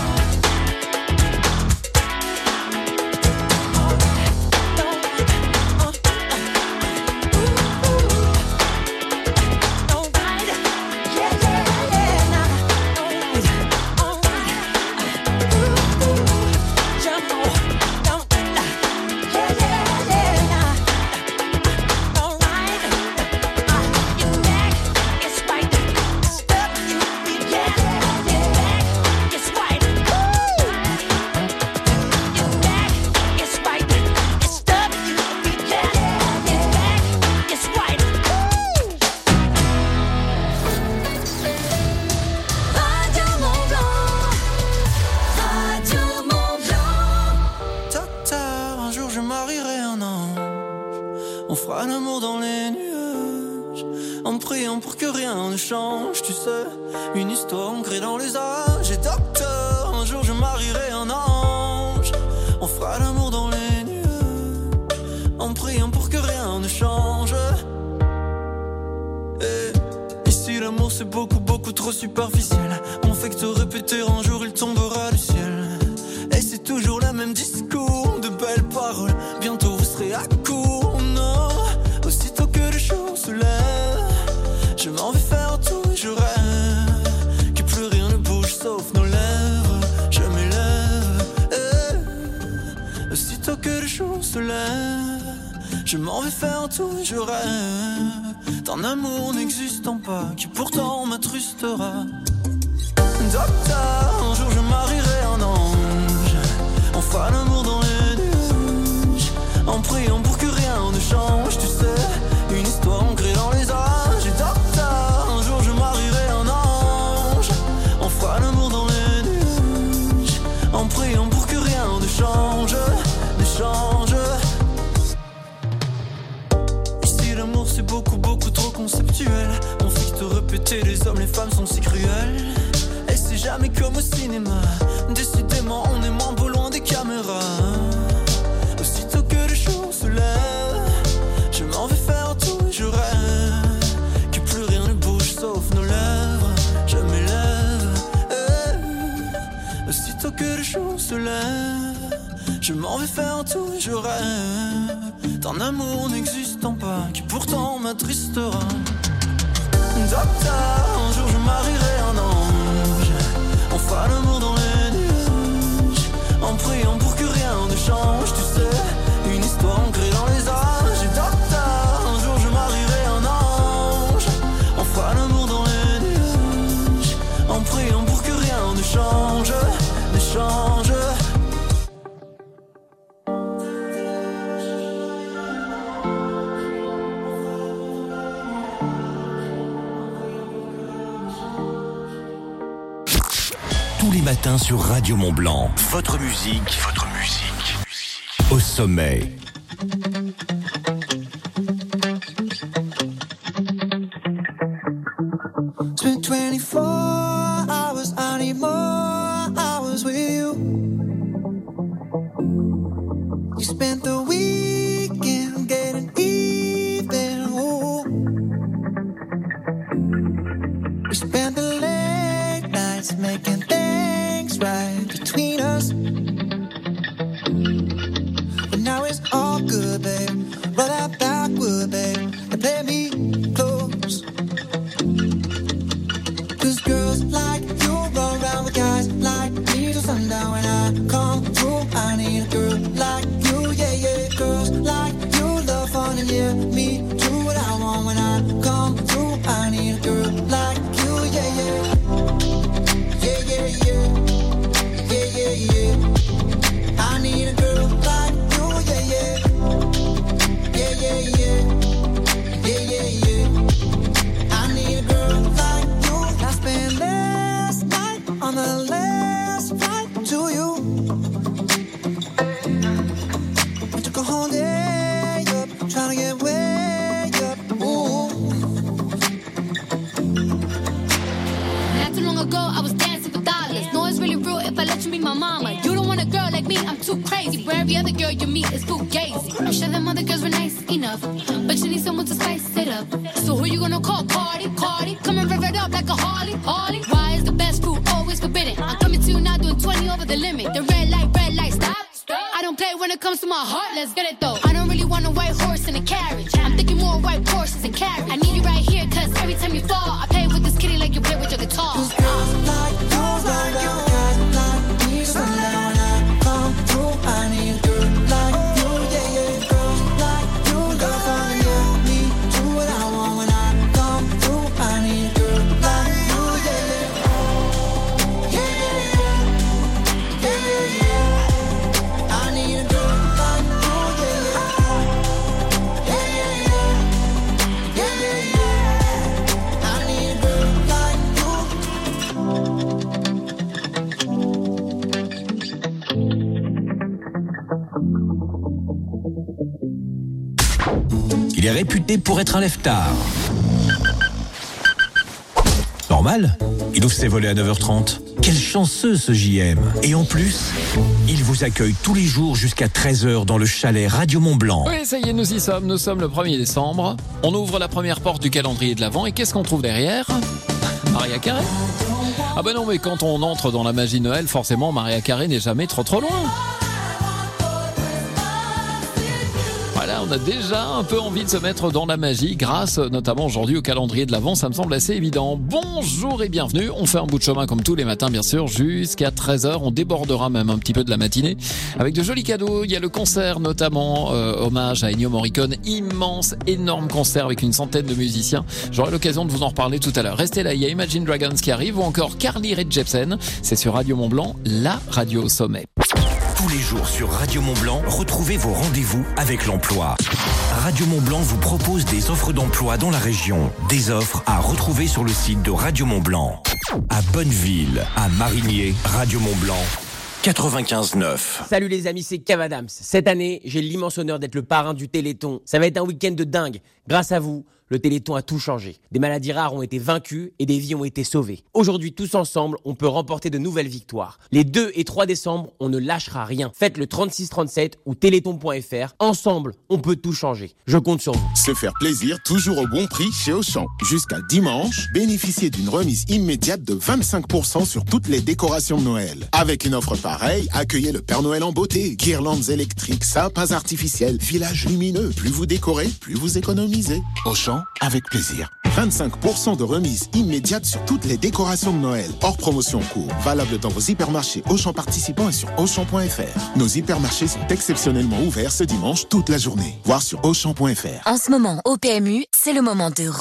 Tu sais, une histoire ancrée dans les âges. Et docteur, un jour je marierai un ange. On fera l'amour dans les nuages, en priant pour que rien ne change. Et ici l'amour c'est beaucoup, beaucoup trop superficiel. On fait que te répéter, un jour il tombera du ciel. Et c'est toujours le même discours, de belles paroles. Bientôt vous serez à court, non. Aussitôt que le jour se lève, je m'en vais faire tout et je rêve que plus rien ne bouge sauf nos lèvres. Je m'élève, aussitôt que le jour se lève, je m'en vais faire tout et je rêve d'un amour n'existant pas qui pourtant m'attrustera. Docteur, un jour je marierai un ange. On fera l'amour dans les nuages, en priant pour que rien ne change. Tu sais, une histoire ancrée dans les âges. Et docteur, un jour je marierai un ange. On fera l'amour dans les nuages, en priant pour que rien ne change, ne change. Ici l'amour c'est beaucoup, beaucoup trop conceptuel. On fait que te répéter, les hommes, les femmes sont si cruels. Et c'est jamais comme au cinéma. Décidément on est moins beau loin des caméras. Aussitôt que le jour se lève, je m'en vais faire tout et je rêve que plus rien ne bouge sauf nos lèvres. Je m'élève, aussitôt que le jour se lève, je m'en vais faire tout et je rêve d'un amour n'existant pas qui pourtant m'attristera. Docteur, un jour je marierai un ange. On fera l'amour dans les nuages, en priant pour que rien ne change. Tu sais, une histoire ancrée dans les âges. Et docteur, un jour je marierai un ange. On fera l'amour dans les nuages, en priant pour que rien ne change, ne change. Tous les matins sur Radio Mont-Blanc. Votre musique au sommet. Spent 24 hours, I need more hours with you. You spent the weekend getting even. Ooh. We spent the late nights making things right between us. But now it's all good, babe. Roll that backward, babe, and play me close. 'Cause girls like you run around with guys like me till sundown. When I come through, I need a girl like you, yeah, yeah. Every other girl you meet is fugazi. I'm sure them other girls were nice enough, but you need someone to spice it up. So who you gonna call? Cardi, Cardi. Come and rev it up like a Harley, Harley. Why is the best food always forbidden? I'm coming to you now doing 20 over the limit. The red light, stop. I don't play when it comes to my heart, let's get it though. I don't really want a white horse in a carriage. I'm thinking more white horses and carriage. I need you right here, cause every time you fall, I play with this kitty like you play with your guitar. Those girls like you, guys like me, so now when I come through, I need a girl like you, yeah, yeah. Girls like you, girls like you, me, do what I want when I come through, I need a girl like you, yeah, yeah. Yeah, yeah, yeah, yeah, yeah. I need a girl like you, yeah, yeah. Yeah, yeah, yeah. Yeah, yeah, yeah. I need a girl like Il est réputé pour être un lève-tard. Normal, il ouvre ses volets à 9h30. Quel chanceux ce JM. Et en plus, il vous accueille tous les jours jusqu'à 13h dans le chalet Radio Mont-Blanc. Oui, ça y est, nous y sommes. Nous sommes le 1er décembre. On ouvre la première porte du calendrier de l'Avent et qu'est-ce qu'on trouve derrière ? Maria Carré. Ah ben non, mais quand on entre dans la magie Noël, forcément, Maria Carré n'est jamais trop loin. Voilà, on a déjà un peu envie de se mettre dans la magie grâce notamment aujourd'hui au calendrier de l'Avent, ça me semble assez évident. Bonjour et bienvenue, on fait un bout de chemin comme tous les matins bien sûr jusqu'à 13h, on débordera même un petit peu de la matinée avec de jolis cadeaux. Il y a le concert notamment, hommage à Ennio Morricone, immense, énorme concert avec une centaine de musiciens. J'aurai l'occasion de vous en reparler tout à l'heure. Restez là, il y a Imagine Dragons qui arrive ou encore Carly Rae Jepsen, c'est sur Radio Mont-Blanc, la radio au sommet. Tous les jours sur Radio Mont-Blanc, retrouvez vos rendez-vous avec l'emploi. Radio Mont-Blanc vous propose des offres d'emploi dans la région. Des offres à retrouver sur le site de Radio Mont-Blanc. À Bonneville, à Marigné, Radio Mont-Blanc, 95.9. Salut les amis, c'est Kev Adams. Cette année, j'ai l'immense honneur d'être le parrain du Téléthon. Ça va être un week-end de dingue. Grâce à vous, le Téléthon a tout changé. Des maladies rares ont été vaincues et des vies ont été sauvées. Aujourd'hui, tous ensemble, on peut remporter de nouvelles victoires. Les 2 et 3 décembre, on ne lâchera rien. Faites le 3637 ou téléthon.fr. Ensemble, on peut tout changer. Je compte sur vous. Se faire plaisir, toujours au bon prix chez Auchan. Jusqu'à dimanche, bénéficiez d'une remise immédiate de 25% sur toutes les décorations de Noël. Avec une offre pareille, accueillez le Père Noël en beauté. Guirlandes électriques, sapins artificiels, villages lumineux. Plus vous décorez, plus vous économisez. Auchan, avec plaisir. 25% de remise immédiate sur toutes les décorations de Noël. Hors promotion en cours. Valable dans vos hypermarchés Auchan participants et sur Auchan.fr. Nos hypermarchés sont exceptionnellement ouverts ce dimanche toute la journée. Voir sur Auchan.fr. En ce moment, au PMU, c'est le moment de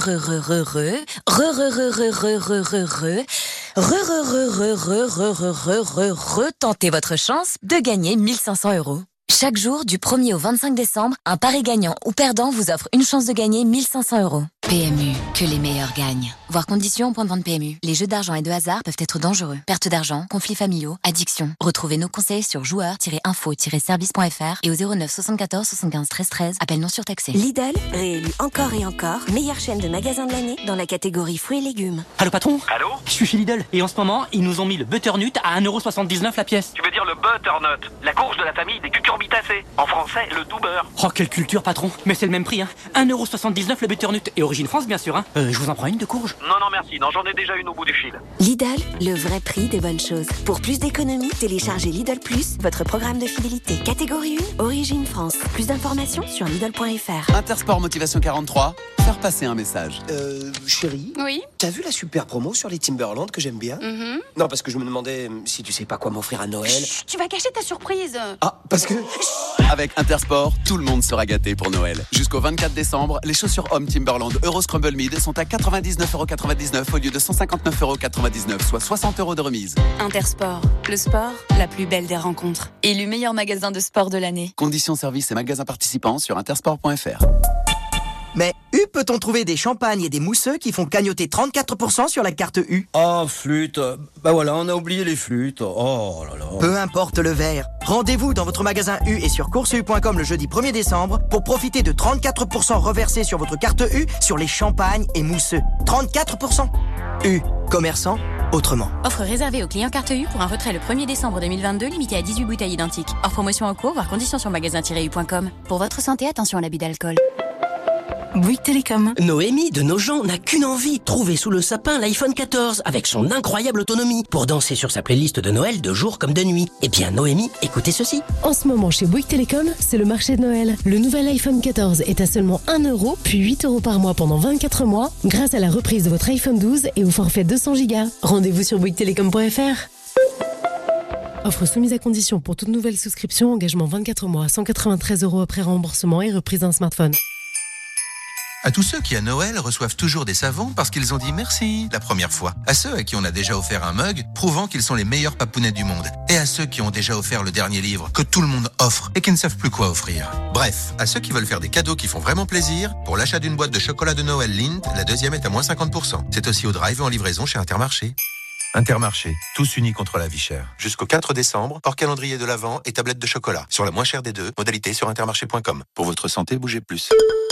retenter votre chance de gagner 1500 €. Chaque jour, du 1er au 25 décembre, un pari gagnant ou perdant vous offre une chance de gagner 1500 €. PMU, que les meilleurs gagnent. Voir conditions en point de vente PMU. Les jeux d'argent et de hasard peuvent être dangereux. Perte d'argent, conflits familiaux, addiction. Retrouvez nos conseils sur joueurs-info-service.fr et au 09 74 75 13 13. Appel non surtaxé. Lidl, réélu encore et encore, meilleure chaîne de magasins de l'année dans la catégorie fruits et légumes. Allô patron? Allô? Je suis chez Lidl et en ce moment, ils nous ont mis le butternut à 1,79 € la pièce. Tu veux dire le butternut, la courge de la famille des cucurbitacées. En français, le doux beurre. Oh, quelle culture patron. Mais c'est le même prix, hein. 1,79 € le butternut. Et origine France, bien sûr, hein. Je vous en prends une de courge? Non, merci. Non, j'en ai déjà une au bout du fil. Lidl, le vrai prix des bonnes choses. Pour plus d'économies, téléchargez Lidl Plus, votre programme de fidélité. Catégorie 1, origine France. Plus d'informations sur Lidl.fr. Intersport Motivation 43, faire passer un message. Chérie? Oui? T'as vu la super promo sur les Timberland que j'aime bien? Non, parce que je me demandais si tu sais pas quoi m'offrir à Noël. Chut, tu vas cacher ta surprise. Ah, parce que... Avec Intersport, tout le monde sera gâté pour Noël. Jusqu'au 24 décembre, les chaussures hommes Timberland Euro Scrumble Mid sont à 99,99 € au lieu de 159,99 €, soit 60 € de remise. Intersport, le sport, la plus belle des rencontres. Élu meilleur magasin de sport de l'année. Conditions, services et magasins participants sur intersport.fr. Mais U peut-on trouver des champagnes et des mousseux qui font cagnoter 34% sur la carte U? Oh, flûte. Bah voilà, on a oublié les flûtes. Oh là là. Peu importe le verre. Rendez-vous dans votre magasin U et sur courseU.com le jeudi 1er décembre pour profiter de 34% reversés sur votre carte U sur les champagnes et mousseux. 34%. U, commerçant, autrement. Offre réservée aux clients carte U pour un retrait le 1er décembre 2022, limité à 18 bouteilles identiques. Hors promotion en cours, voire conditions sur magasin-u.com. Pour votre santé, attention à l'abus d'alcool. Bouygues Télécom. Noémie de nos gens n'a qu'une envie, trouver sous le sapin l'iPhone 14 avec son incroyable autonomie pour danser sur sa playlist de Noël de jour comme de nuit. Eh bien Noémie, écoutez ceci. En ce moment chez Bouygues Télécom, c'est le marché de Noël. Le nouvel iPhone 14 est à seulement 1 €, puis 8 € par mois pendant 24 mois, grâce à la reprise de votre iPhone 12 et au forfait 200 Go. Rendez-vous sur bouyguestelecom.fr. Offre soumise à condition pour toute nouvelle souscription, engagement 24 mois, 193 € après remboursement et reprise d'un smartphone. À tous ceux qui, à Noël, reçoivent toujours des savons parce qu'ils ont dit merci la première fois. À ceux à qui on a déjà offert un mug, prouvant qu'ils sont les meilleurs papounets du monde. Et à ceux qui ont déjà offert le dernier livre que tout le monde offre et qui ne savent plus quoi offrir. Bref, à ceux qui veulent faire des cadeaux qui font vraiment plaisir, pour l'achat d'une boîte de chocolat de Noël Lindt, la deuxième est à moins 50%. C'est aussi au drive et en livraison chez Intermarché. Intermarché, tous unis contre la vie chère. Jusqu'au 4 décembre, hors calendrier de l'Avent et tablette de chocolat. Sur la moins chère des deux, modalité sur intermarché.com. Pour votre santé, bougez plus.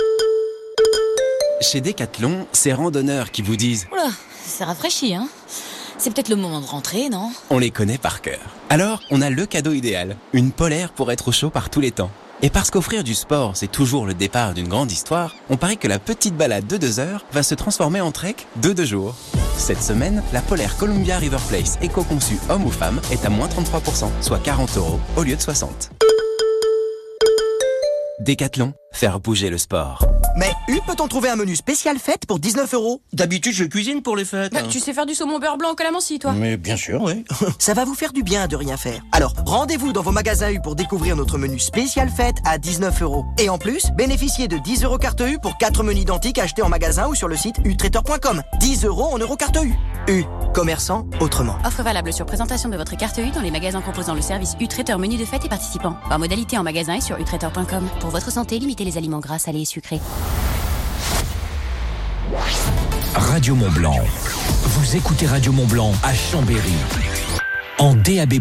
Chez Decathlon, c'est randonneurs qui vous disent « Oula, c'est rafraîchi, hein. C'est peut-être le moment de rentrer, non ?» On les connaît par cœur. Alors, on a le cadeau idéal, une polaire pour être au chaud par tous les temps. Et parce qu'offrir du sport, c'est toujours le départ d'une grande histoire, on parie que la petite balade de 2 heures va se transformer en trek de 2 jours. Cette semaine, la polaire Columbia River Place éco-conçue homme ou femme est à moins 33%, soit 40 € au lieu de 60. Decathlon, faire bouger le sport. Mais peut-on trouver un menu spécial fête pour 19 €? D'habitude, je cuisine pour les fêtes. Bah, tu sais faire du saumon beurre blanc au calamansi, toi? Mais bien sûr, oui. Ça va vous faire du bien de rien faire. Alors, rendez-vous dans vos magasins U pour découvrir notre menu spécial fête à 19 €. Et en plus, bénéficiez de 10 € carte U pour 4 menus identiques achetés en magasin ou sur le site utraiteur.com. 10 € en euros carte U. U, commerçant autrement. Offre valable sur présentation de votre carte U dans les magasins proposant le service U-Traiteur menu de fête et participants. Par modalité en magasin et sur utraiteur.com. Pour votre santé, limitez les aliments gras, salés et sucrés. Radio Mont-Blanc. Vous écoutez Radio Mont-Blanc à Chambéry. En DAB+.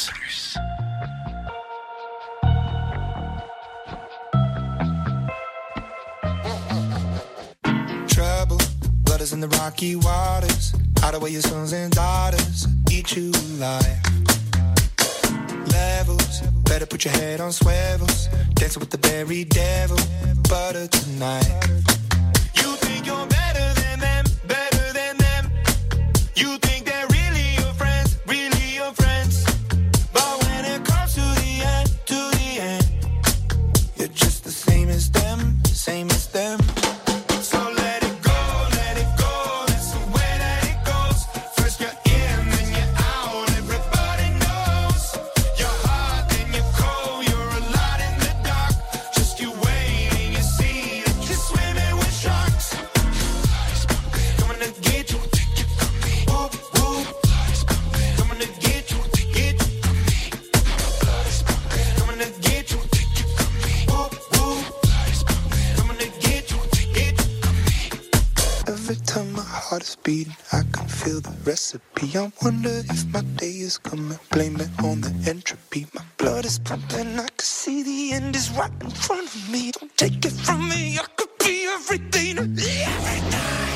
Trouble, blood is in the rocky waters. Hide away your sons and daughters. Eat you alive. Levels, better put your head on swivels. Dancing with the very devil. Butter tonight. You think you're better than them, better than them. You think they're really your friends, really your friends. But when it comes to the end, you're just the same as them, same as them. So let it go, that's the way that it goes. First you're in, then you're out, everybody knows. You're hot, then you're cold, you're a lot in the dark. Just you waiting, you see that you're swimming with sharks. Coming to get you, take it from me. Whoop, whoop. Coming to get you, take it from me. Coming to get you, take it from me. Whoop, whoop. Coming to get you, take it from me. Every time my heart is beating, I can feel the recipe. I wonder if my day is coming. Blame it on the entropy. My blood is pumping. I can see the end is right in front of me. Don't take it from me. I could be everything to me. Everything.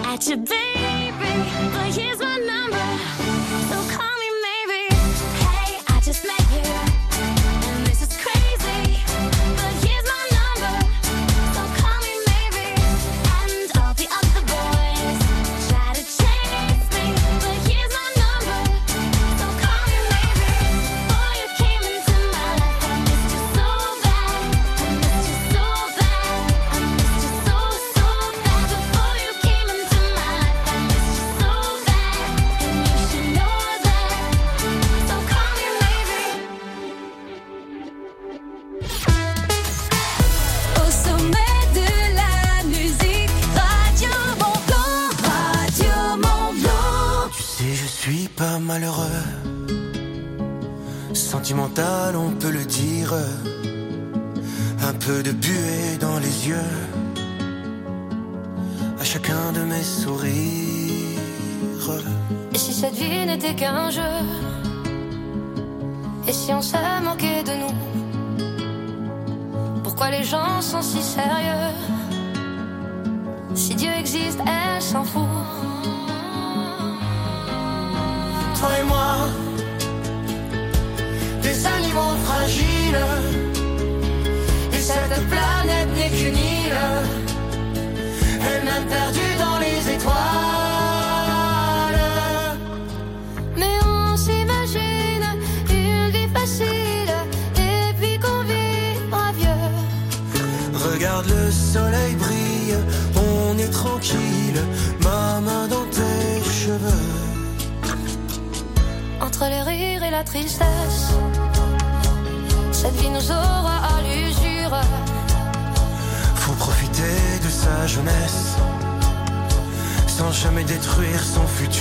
at you, baby, but here's my number, so call me maybe. Hey, I just met you, and this is crazy, but here's my number, so call me maybe. And all the other boys try to chase me, but here's my number, so call me maybe. Before you came into my life, I missed you so bad, I missed you so bad, I missed you so bad. Before you came into my life, I missed you so bad, and you should know that, so call me maybe. Au sommet de la musique, Radio Mont Blanc, Radio Mont Blanc. Tu sais, je suis pas malheureux. Sentimental, on peut le dire. Un peu de buée dans les yeux. À chacun de mes sourires. Et si cette vie n'était qu'un jeu? Et si on se moquait de nous? Pourquoi les gens sont si sérieux? Si Dieu existe, elle s'en fout. Toi et moi, des animaux fragiles. Et cette planète n'est qu'une île. Elle-même perdue dans les étoiles. Mais on s'imagine une vie facile et puis qu'on vivra vieux. Regarde le soleil brille, on est tranquille. Ma main dans tes cheveux. Entre les rires et la tristesse, cette vie nous aura à l'usure. Faut profiter de sa jeunesse, sans jamais détruire son futur.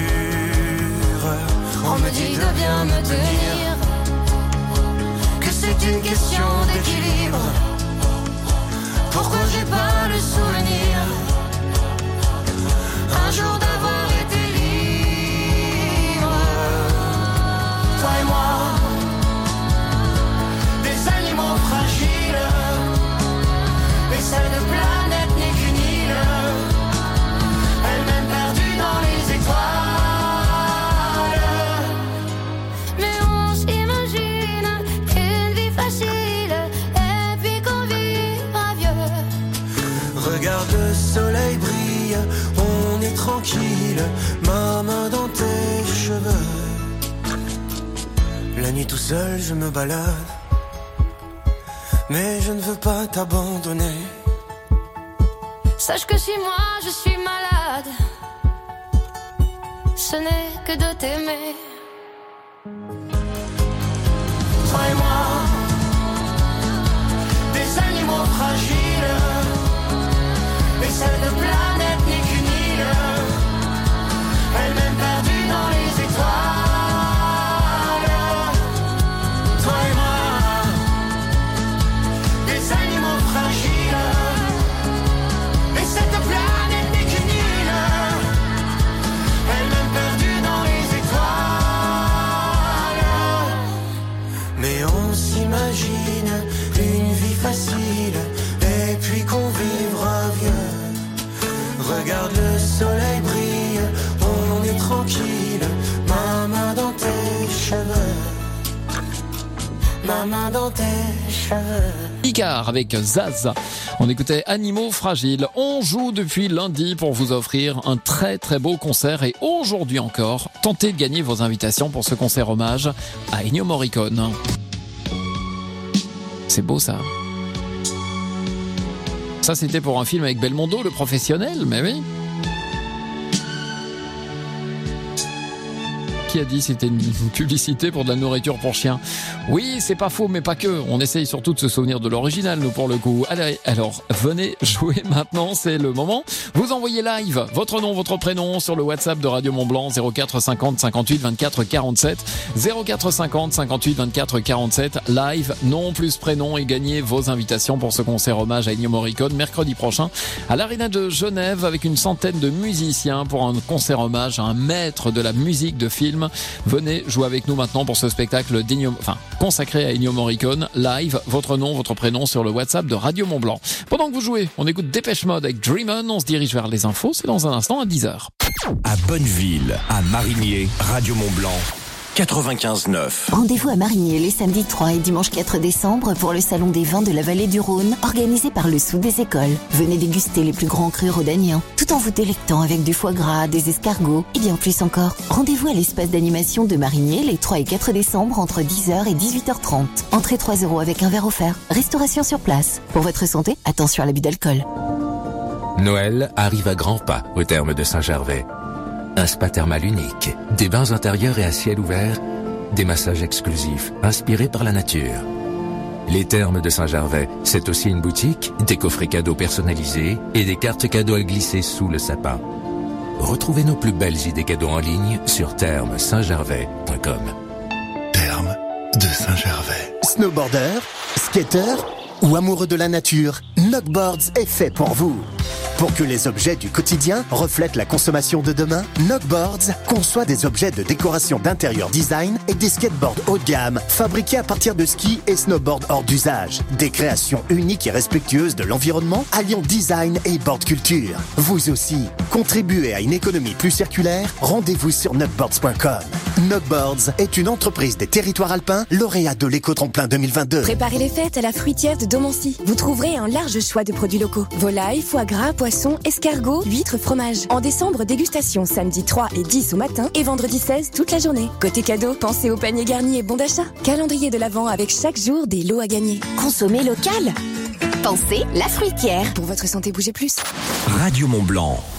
On me dit de bien me tenir, que c'est une question d'équilibre. Pourquoi j'ai pas le souvenir un jour d'avoir été libre? Toi et moi, des animaux fragiles. Et cette planète n'est qu'une île, elle-même perdue dans les étoiles. Mais on s'imagine une vie facile et puis qu'on vivra vieux. Regarde le soleil brille, on est tranquille. Ma main dans tes cheveux. La nuit tout seul je me balade, mais je ne veux pas t'abandonner. Sache que si moi je suis malade, ce n'est que de t'aimer. Toi et moi, des animaux fragiles. Et cette planète n'est qu'une île, elle-même perdue dans les étoiles. Toi et moi, des animaux fragiles. Et cette planète n'est qu'une île, elle-même perdue dans les étoiles. Mais on s'imagine une vie facile, et puis qu'on vivra vieux. Regarde le soleil brille, on est tranquille. Ma main dans tes cheveux, ma main dans tes cheveux. Icar avec Zaz. On écoutait Animaux Fragiles. On joue depuis lundi pour vous offrir un très très beau concert et aujourd'hui encore, tentez de gagner vos invitations pour ce concert hommage à Ennio Morricone. C'est beau ça. Ça c'était pour un film avec Belmondo, le professionnel, mais oui. Qui a dit c'était une publicité pour de la nourriture pour chiens? Oui, c'est pas faux, mais pas que. On essaye surtout de se souvenir de l'original, nous, pour le coup. Allez, alors, venez jouer maintenant, c'est le moment. Vous envoyez live votre nom, votre prénom sur le WhatsApp de Radio Mont Blanc, 04 50 58 24 47. 04 50 58 24 47. Live, nom plus prénom, et gagnez vos invitations pour ce concert hommage à Ennio Morricone mercredi prochain à l'Arena de Genève avec une centaine de musiciens pour un concert hommage à un maître de la musique de film FM. Venez jouer avec nous maintenant pour ce spectacle consacré à Ennio Morricone. Live, votre nom, votre prénom sur le WhatsApp de Radio Mont-Blanc. Pendant que vous jouez, on écoute Dépêche Mode avec Dream On. On se dirige vers les infos. C'est dans un instant à 10h. À Bonneville, à Marigné, Radio Mont-Blanc. 95.9. Rendez-vous à Marigné les samedis 3 et dimanche 4 décembre pour le Salon des vins de la vallée du Rhône, organisé par le Sous des Écoles. Venez déguster les plus grands crus rhodaniens, tout en vous délectant avec du foie gras, des escargots et bien plus encore. Rendez-vous à l'espace d'animation de Marigné les 3 et 4 décembre entre 10h et 18h30. Entrée 3 € avec un verre offert. Restauration sur place. Pour votre santé, attention à l'abus d'alcool. Noël arrive à grands pas au terme de Saint-Gervais. Un spa thermal unique, des bains intérieurs et à ciel ouvert, des massages exclusifs inspirés par la nature. Les Thermes de Saint-Gervais, c'est aussi une boutique, des coffrets cadeaux personnalisés et des cartes cadeaux à glisser sous le sapin. Retrouvez nos plus belles idées cadeaux en ligne sur thermesaintgervais.com. Thermes de Saint-Gervais. Snowboarder, skater ou amoureux de la nature, Knockboards est fait pour vous. Pour que les objets du quotidien reflètent la consommation de demain, Knockboards conçoit des objets de décoration d'intérieur design et des skateboards haut de gamme, fabriqués à partir de skis et snowboards hors d'usage. Des créations uniques et respectueuses de l'environnement, alliant design et board culture. Vous aussi, contribuez à une économie plus circulaire, rendez-vous sur knockboards.com. Knockboards est une entreprise des territoires alpins, lauréat de l'éco-tremplin 2022. Préparez les fêtes à la fruitière de Domancy. Vous trouverez un large choix de produits locaux. Volailles, foie gras, poissons, escargots, huîtres, fromage. En décembre, dégustation samedi 3 et 10 au matin et vendredi 16 toute la journée. Côté cadeau, pensez au panier garni et bon d'achat. Calendrier de l'Avent avec chaque jour des lots à gagner. Consommez local. Pensez la fruitière. Pour votre santé, bougez plus. Radio Mont-Blanc.